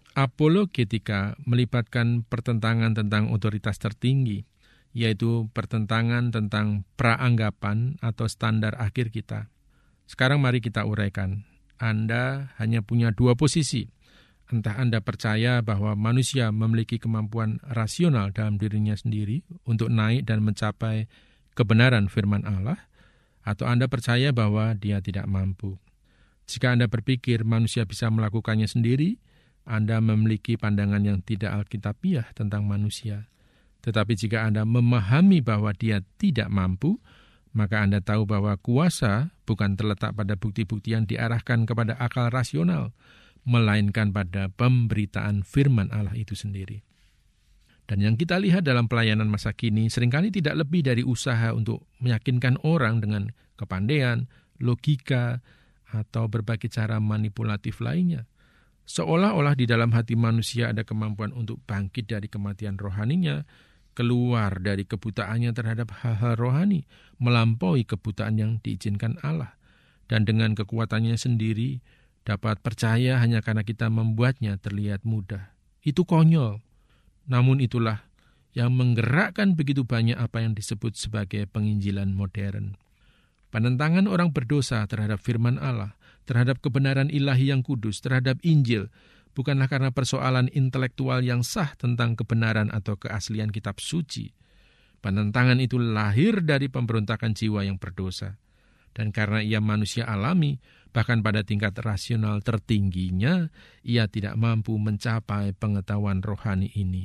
apologetika melibatkan pertentangan tentang otoritas tertinggi, yaitu pertentangan tentang praanggapan atau standar akhir kita. Sekarang mari kita uraikan. Anda hanya punya dua posisi. Entah Anda percaya bahwa manusia memiliki kemampuan rasional dalam dirinya sendiri untuk naik dan mencapai kebenaran firman Allah, atau Anda percaya bahwa dia tidak mampu. Jika Anda berpikir manusia bisa melakukannya sendiri, Anda memiliki pandangan yang tidak alkitabiah tentang manusia. Tetapi jika Anda memahami bahwa dia tidak mampu, maka Anda tahu bahwa kuasa bukan terletak pada bukti-bukti yang diarahkan kepada akal rasional, melainkan pada pemberitaan firman Allah itu sendiri. Dan yang kita lihat dalam pelayanan masa kini seringkali tidak lebih dari usaha untuk meyakinkan orang dengan kepandaian, logika, atau berbagai cara manipulatif lainnya. Seolah-olah di dalam hati manusia ada kemampuan untuk bangkit dari kematian rohaninya, keluar dari kebutaannya terhadap hal-hal rohani, melampaui kebutaan yang diizinkan Allah, dan dengan kekuatannya sendiri dapat percaya hanya karena kita membuatnya terlihat mudah. Itu konyol. Namun itulah yang menggerakkan begitu banyak apa yang disebut sebagai penginjilan modern. Penentangan orang berdosa terhadap firman Allah, terhadap kebenaran ilahi yang kudus, terhadap Injil, bukanlah karena persoalan intelektual yang sah tentang kebenaran atau keaslian kitab suci. Penentangan itu lahir dari pemberontakan jiwa yang berdosa. Dan karena ia manusia alami, bahkan pada tingkat rasional tertingginya, ia tidak mampu mencapai pengetahuan rohani ini.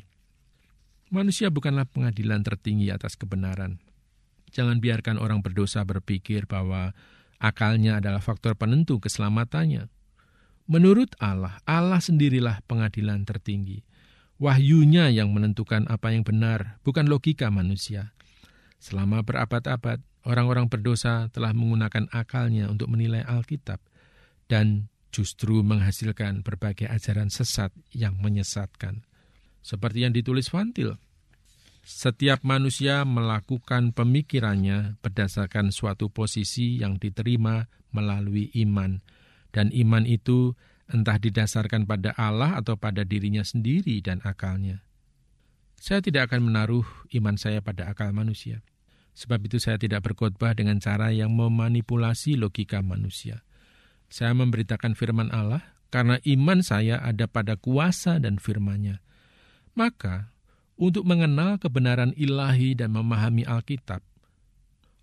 Manusia bukanlah pengadilan tertinggi atas kebenaran. Jangan biarkan orang berdosa berpikir bahwa akalnya adalah faktor penentu keselamatannya. Menurut Allah, Allah sendirilah pengadilan tertinggi. Wahyunya yang menentukan apa yang benar, bukan logika manusia. Selama berabad-abad, orang-orang berdosa telah menggunakan akalnya untuk menilai Alkitab dan justru menghasilkan berbagai ajaran sesat yang menyesatkan. Seperti yang ditulis Van Til, setiap manusia melakukan pemikirannya berdasarkan suatu posisi yang diterima melalui iman. Dan iman itu entah didasarkan pada Allah atau pada dirinya sendiri dan akalnya. Saya tidak akan menaruh iman saya pada akal manusia. Sebab itu saya tidak berkhotbah dengan cara yang memanipulasi logika manusia. Saya memberitakan firman Allah karena iman saya ada pada kuasa dan firman-Nya. Maka, untuk mengenal kebenaran ilahi dan memahami Alkitab,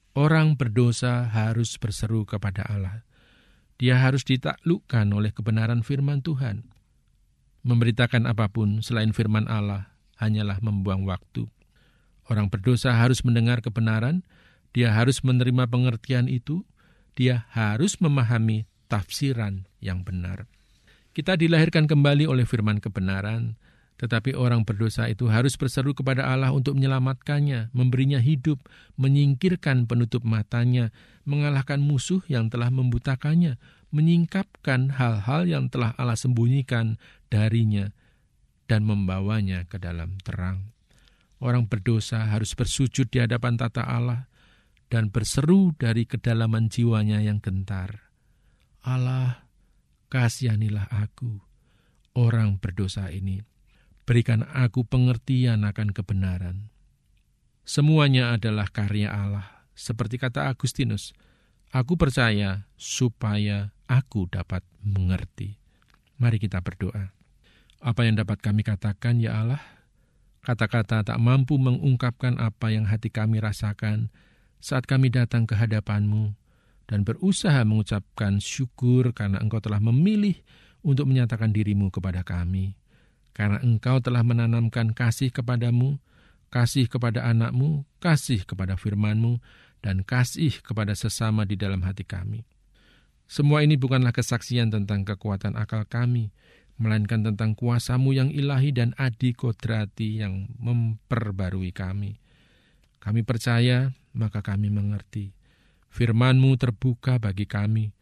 Orang berdosa harus berseru kepada Allah. Dia harus ditaklukkan oleh kebenaran firman Tuhan. Memberitakan apapun selain firman Allah hanyalah membuang waktu. Orang berdosa harus mendengar kebenaran, dia harus menerima pengertian itu, dia harus memahami tafsiran yang benar. Kita dilahirkan kembali oleh firman kebenaran, tetapi orang berdosa itu harus berseru kepada Allah untuk menyelamatkannya, memberinya hidup, menyingkirkan penutup matanya, mengalahkan musuh yang telah membutakannya, menyingkapkan hal-hal yang telah Allah sembunyikan darinya, dan membawanya ke dalam terang. Orang berdosa harus bersujud di hadapan tata Allah dan berseru dari kedalaman jiwanya yang gentar. Allah, kasihanilah aku, orang berdosa ini. Berikan aku pengertian akan kebenaran. Semuanya adalah karya Allah. Seperti kata Agustinus, aku percaya supaya aku dapat mengerti. Mari kita berdoa. Apa yang dapat kami katakan, ya Allah? Kata-kata tak mampu mengungkapkan apa yang hati kami rasakan saat kami datang ke hadapan-Mu dan berusaha mengucapkan syukur karena Engkau telah memilih untuk menyatakan diri-Mu kepada kami. Karena Engkau telah menanamkan kasih kepadamu, kasih kepada anak-Mu, kasih kepada firman-Mu, dan kasih kepada sesama di dalam hati kami. Semua ini bukanlah kesaksian tentang kekuatan akal kami, melainkan tentang kuasa-Mu yang ilahi dan adikodrati yang memperbarui kami. Kami percaya, maka kami mengerti. Firman-Mu terbuka bagi kami,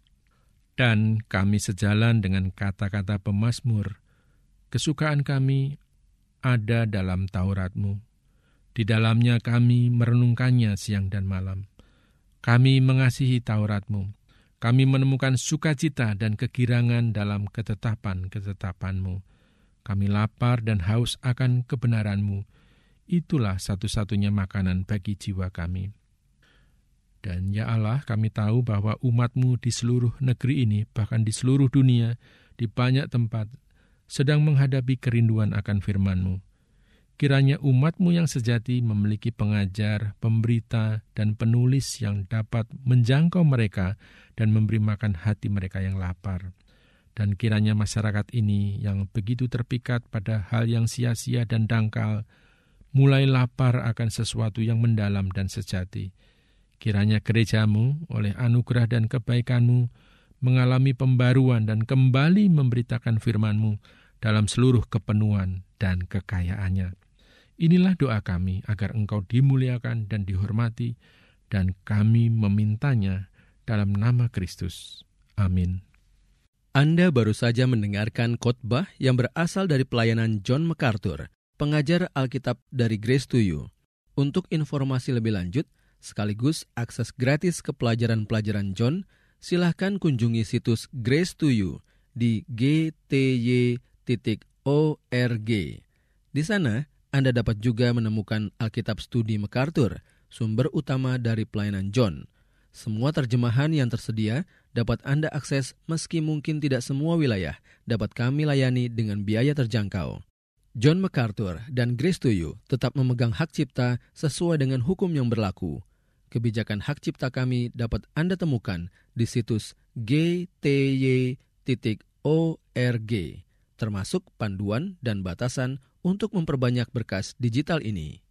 dan kami sejalan dengan kata-kata pemazmur. Kesukaan kami ada dalam Taurat-Mu. Di dalamnya kami merenungkannya siang dan malam. Kami mengasihi Taurat-Mu. Kami menemukan sukacita dan kegirangan dalam ketetapan-ketetapan-Mu. Kami lapar dan haus akan kebenaran-Mu. Itulah satu-satunya makanan bagi jiwa kami. Dan ya Allah, kami tahu bahwa umat-Mu di seluruh negeri ini, bahkan di seluruh dunia, di banyak tempat, sedang menghadapi kerinduan akan firman-Mu. Kiranya umat-Mu yang sejati memiliki pengajar, pemberita, dan penulis yang dapat menjangkau mereka dan memberi makan hati mereka yang lapar. Dan kiranya masyarakat ini yang begitu terpikat pada hal yang sia-sia dan dangkal, mulai lapar akan sesuatu yang mendalam dan sejati. Kiranya gereja-Mu oleh anugerah dan kebaikan-Mu mengalami pembaruan dan kembali memberitakan firman-Mu dalam seluruh kepenuhan dan kekayaannya. Inilah doa kami agar Engkau dimuliakan dan dihormati, dan kami memintanya dalam nama Kristus. Amin. Anda baru saja mendengarkan khotbah yang berasal dari pelayanan John MacArthur, pengajar Alkitab dari Grace to You. Untuk informasi lebih lanjut, sekaligus akses gratis ke pelajaran-pelajaran John, silahkan kunjungi situs Grace to You di gty.org. Di sana, Anda dapat juga menemukan Alkitab Studi MacArthur, sumber utama dari pelayanan John. Semua terjemahan yang tersedia dapat Anda akses meski mungkin tidak semua wilayah dapat kami layani dengan biaya terjangkau. John MacArthur dan Grace to You tetap memegang hak cipta sesuai dengan hukum yang berlaku. Kebijakan hak cipta kami dapat Anda temukan di situs gty.org, termasuk panduan dan batasan untuk memperbanyak berkas digital ini.